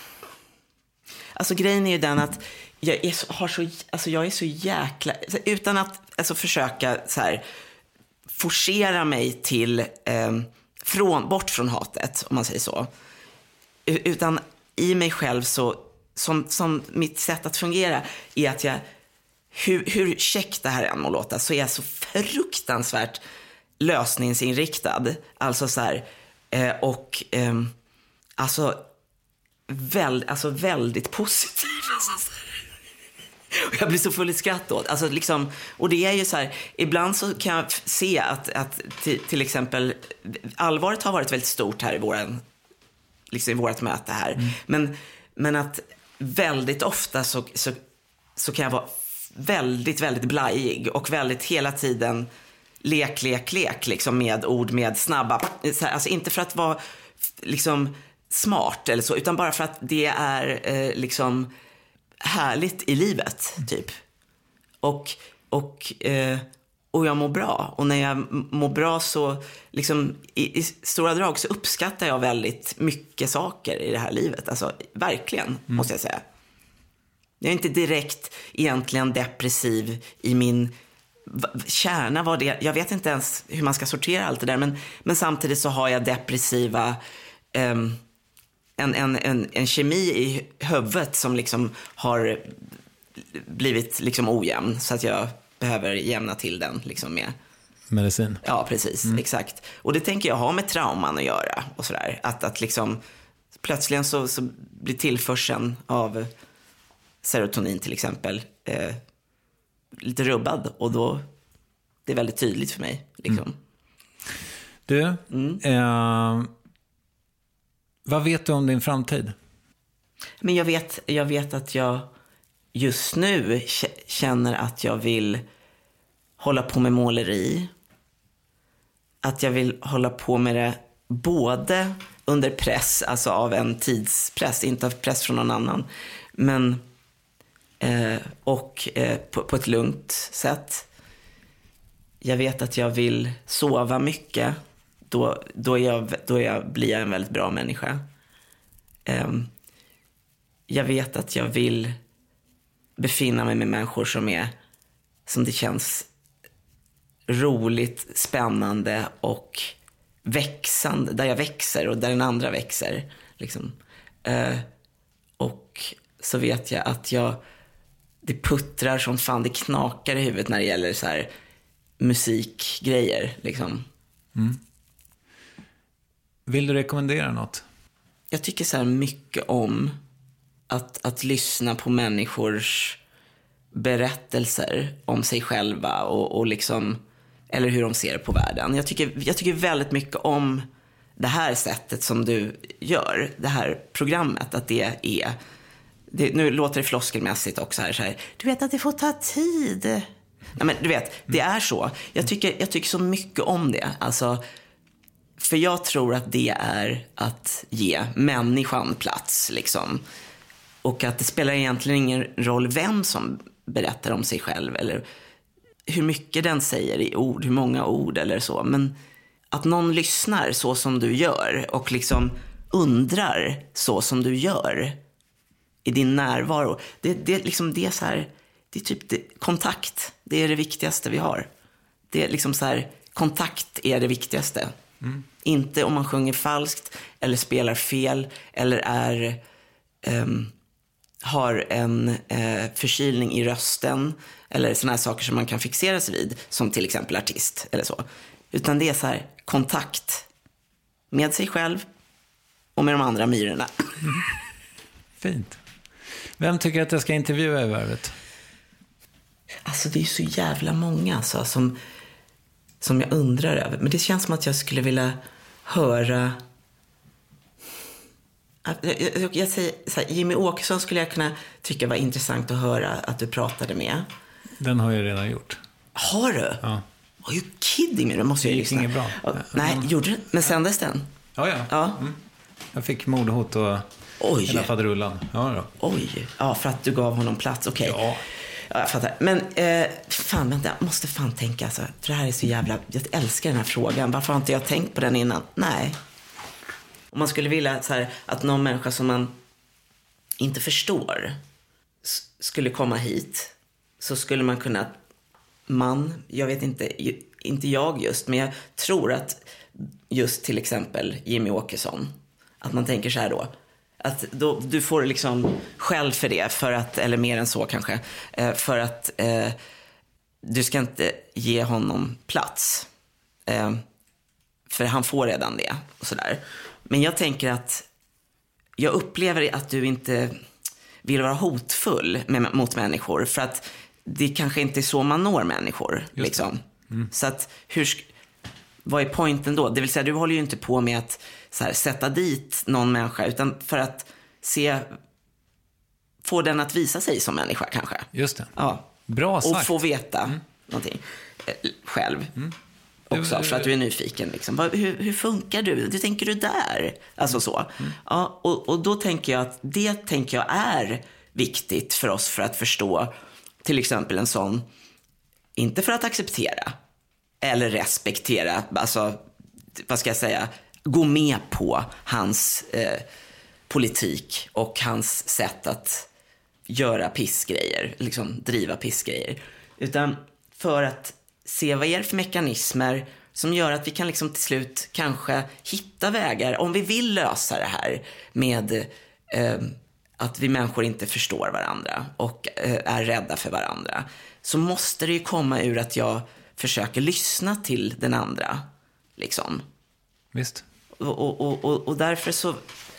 alltså grejen är ju den att jag är så, har så, alltså jag är så jäkla, utan att alltså försöka så här forcera mig till eh, från, bort från hatet, om man säger så. Utan i mig själv så, som, som mitt sätt att fungera är att jag, hur, hur käckt det här än må låta, så är jag så fruktansvärt lösningsinriktad. Alltså så här, eh, och eh, alltså, väl, alltså väldigt positiv. Alltså, och jag blir så full i skratt åt. Alltså liksom, och det är ju så här, ibland så kan jag se att, att till, till exempel allvaret har varit väldigt stort här i våran, liksom i vårat möte här. Mm. Men, men att väldigt ofta så, så, så kan jag vara väldigt, väldigt blajig och väldigt hela tiden lek, lek, lek liksom med ord, med snabba, alltså inte för att vara liksom smart eller så, utan bara för att det är eh, liksom härligt i livet typ. Och, och, eh, och jag mår bra. Och när jag mår bra så liksom i, i stora drag så uppskattar jag väldigt mycket saker i det här livet. Alltså verkligen, mm. måste jag säga. Jag är inte direkt egentligen depressiv i min kärna. Var det, jag vet inte ens hur man ska sortera allt det där. Men, men samtidigt så har jag depressiva... Um, en, en, en, en kemi i huvudet som liksom har blivit liksom ojämn. Så att jag behöver jämna till den liksom med... Medicin. Ja, precis. Mm. Exakt. Och det tänker jag ha med trauman att göra. Och sådär. Att, att liksom... Plötsligen så, så blir tillförseln av serotonin till exempel eh, lite rubbad. Och då det är väldigt tydligt för mig. Liksom. Mm. Du, mm. Eh, vad vet du om din framtid? Men jag vet, jag vet att jag just nu känner att jag vill hålla på med måleri. Att jag vill hålla på med det både under press, alltså av en tidspress, inte av press från någon annan. Men, eh, och eh, på, på ett lugnt sätt. Jag vet att jag vill sova mycket. Då, då, är jag, då är jag, blir jag en väldigt bra människa. Eh, jag vet att jag vill befinna mig med människor som är, som det känns roligt, spännande och växande, där jag växer och där den andra växer liksom. eh, och så vet jag att jag det puttrar som fan, det knakar i huvudet när det gäller så här musikgrejer liksom. Mm. Vill du rekommendera något? Jag tycker så här mycket om att, att lyssna på människors berättelser om sig själva och, och liksom, eller hur de ser på världen. Jag tycker, jag tycker väldigt mycket om det här sättet som du gör, det här programmet, att det är, det, nu låter det floskelmässigt också här, så här, du vet att det får ta tid. Nej, men du vet, det är så. Jag tycker, jag tycker så mycket om det. Alltså, för jag tror att det är att ge människan plats liksom. Och att det spelar egentligen ingen roll vem som berättar om sig själv eller hur mycket den säger i ord, hur många ord eller så. Men att någon lyssnar så som du gör och liksom undrar så som du gör i din närvaro. Det, det, liksom, det är så här, det är typ det, kontakt. Det är det viktigaste vi har. Det är liksom så här, kontakt är det viktigaste. Mm. Inte om man sjunger falskt eller spelar fel eller är... Um, har en eh, förkylning i rösten eller såna här saker som man kan fixera sig vid, som till exempel artist eller så. Utan det är så här kontakt med sig själv och med de andra myrorna. Mm. Fint. Vem tycker att jag ska intervjua i Värvet? Alltså det är så jävla många alltså, som, som jag undrar över. Men det känns som att jag skulle vilja höra... Jag, jag, jag säger så här, Jimmy Åkesson skulle jag kunna tycka var intressant att höra att du pratade med. Den har jag redan gjort. Har du? Ja. Are you kidding me? Då måste jag det ju gick lyssna. inget bra. Ja, nej, men... gjorde det? Men sändes den? Ja, ja. ja. Mm. Jag fick mordhot och Oj. hela faderullan. Ja, då. Oj, ja, för att du gav honom plats. Okej. Okay. Ja. Ja, jag fattar. Men eh, fan, vänta, jag måste fan tänka alltså, för det här är så jävla, jag älskar den här frågan. Varför har inte jag tänkt på den innan? Nej. Om man skulle vilja så här, att någon människa som man inte förstår s- skulle komma hit, så skulle man kunna, man, jag vet inte, inte jag just, men jag tror att just till exempel Jimmy Åkesson, att man tänker så här då, att då, du får liksom skäll för det, för att, eller mer än så kanske, eh, för att eh, du ska inte ge honom plats. Eh, för han får redan det och sådär. Men jag tänker att jag upplever att du inte vill vara hotfull med, mot människor, för att det kanske inte är så man når människor liksom. Mm. Så att hur, vad är poängen då? Det vill säga, du håller ju inte på med att så här, sätta dit någon människa, utan för att se, få den att visa sig som människa kanske. Just det. Ja. Bra sagt. Och få veta mm. någonting eh, själv. Mm. Också, för att du är nyfiken liksom. hur, hur funkar du? Hur tänker du där? Alltså så. Mm. Ja, och, och då tänker jag att det tänker jag är viktigt för oss, för att förstå till exempel en sån, inte för att acceptera eller respektera, alltså vad ska jag säga, gå med på hans eh, politik och hans sätt att göra pissgrejer, liksom driva pissgrejer. Utan för att se vad är det för mekanismer som gör att vi kan liksom till slut kanske hitta vägar, om vi vill lösa det här med eh, att vi människor inte förstår varandra och eh, är rädda för varandra. Så måste det ju komma ur att jag försöker lyssna till den andra. Liksom. Visst. Och, och, och, och därför så...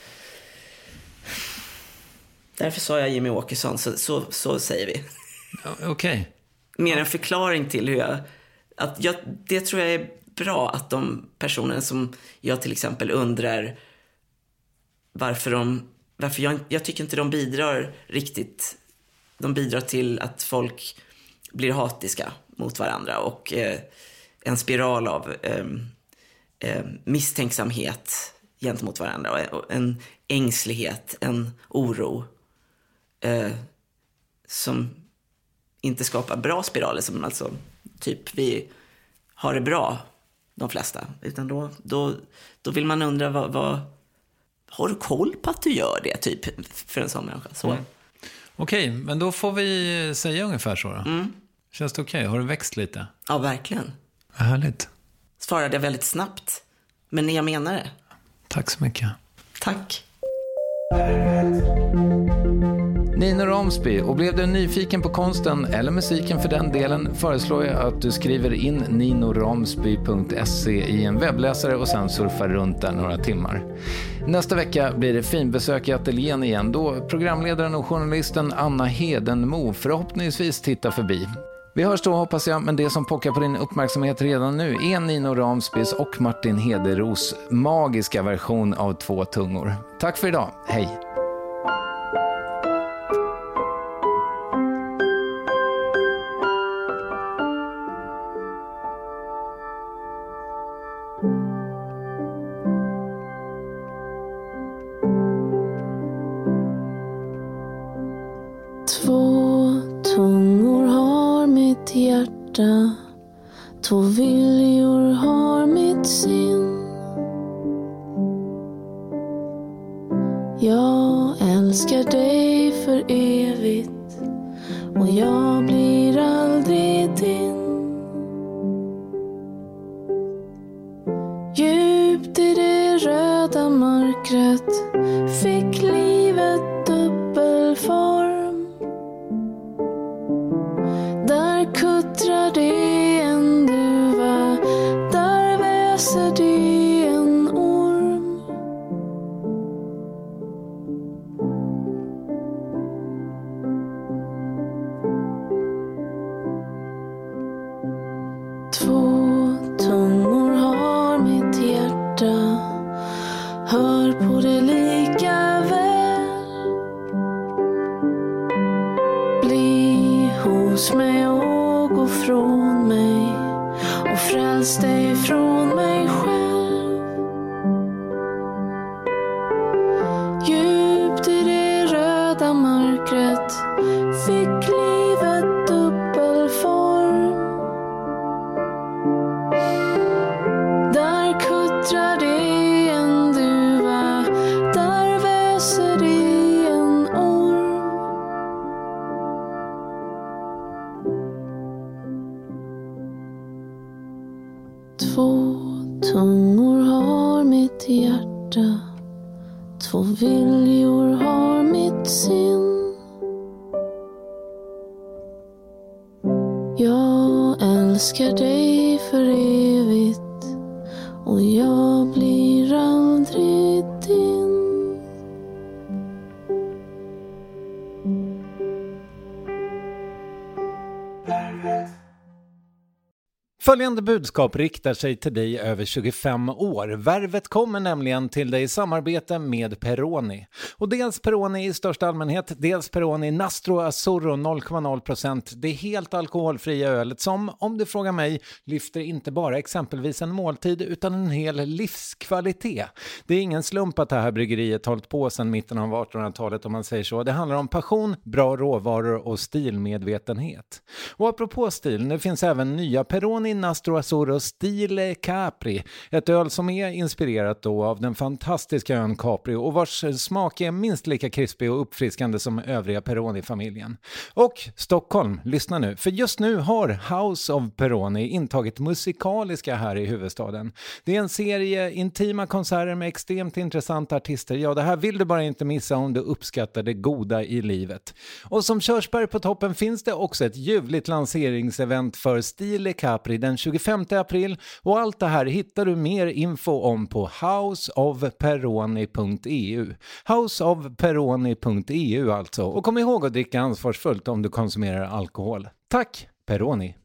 Därför sa jag Jimmy Åkesson, så, så, så säger vi. Okej. Okay. Mer en förklaring till hur jag... Att jag... Det tror jag är bra att de personer som jag till exempel undrar varför de... Varför jag, jag tycker inte de bidrar riktigt... De bidrar till att folk blir hatiska mot varandra och eh, en spiral av eh, eh, misstänksamhet gentemot varandra och en ängslighet, en oro eh, som inte skapar bra spiraler, som alltså typ vi har det bra, de flesta, utan då, då, då vill man undra vad, vad har du koll på att du gör det typ för en sån människa så. Mm. Okej, men då får vi säga ungefär så då. Mm. Känns det okej? Har du växt lite? Ja, verkligen. Härligt. Svarade jag väldigt snabbt, men jag menar det. Tack så mycket. Tack. Nino Ramsby, och blev du nyfiken på konsten eller musiken för den delen, föreslår jag att du skriver in ninoramsby punkt se i en webbläsare och sen surfar runt där några timmar. Nästa vecka blir det finbesök i ateljén igen, då programledaren och journalisten Anna Hedenmo förhoppningsvis tittar förbi. Vi hörs då, hoppas jag, men det som pockar på din uppmärksamhet redan nu är Nino Ramsbys och Martin Hederos magiska version av Två tungor. Tack för idag, hej! Två tungor har mitt hjärta, två viljor har mitt sinn. Jag älskar dig för evigt och jag blir aldrig din. Djupt i det röda mörkret fick livet dubbelform. Där kuttrar det en duva, där väser det en orm. Två tungor har mitt hjärta, hör på det lika väl. Bli hos mig och gå från mig och fräls dig från mig själv. Djupt i det röda mörkret fick livet dubbelform. Där kuttrar det en duva, där väser det en orm. Två tungor har mitt hjärta, två viljor har mitt sinn. Jag älskar dig för evigt och jag blir aldrig din. Följande budskap riktar sig till dig över tjugofem år. Värvet kommer nämligen till dig i samarbete med Peroni. Och dels Peroni i största allmänhet, dels Peroni Nastro Azzurro noll komma noll procent. Det är helt alkoholfria ölet som, om du frågar mig, lyfter inte bara exempelvis en måltid utan en hel livskvalitet. Det är ingen slump att det här bryggeriet hållit på sedan mitten av artonhundratalet om man säger så. Det handlar om passion, bra råvaror och stilmedvetenhet. Och apropå stil, det finns även nya Peroni Peroni Nastro Azzurro Stile Capri. Ett öl som är inspirerat då av den fantastiska ön Capri och vars smak är minst lika krispig och uppfriskande som övriga Peroni-familjen. Och Stockholm, lyssna nu, för just nu har House of Peroni intagit musikaliska här i huvudstaden. Det är en serie intima konserter med extremt intressanta artister. Ja, det här vill du bara inte missa om du uppskattar det goda i livet. Och som körsbär på toppen finns det också ett ljuvligt lanseringsevent för Stile Capri den tjugofemte april och allt det här hittar du mer info om på house of peroni punkt e u. house of peroni punkt e u alltså. Och kom ihåg att dricka ansvarsfullt om du konsumerar alkohol. Tack, Peroni!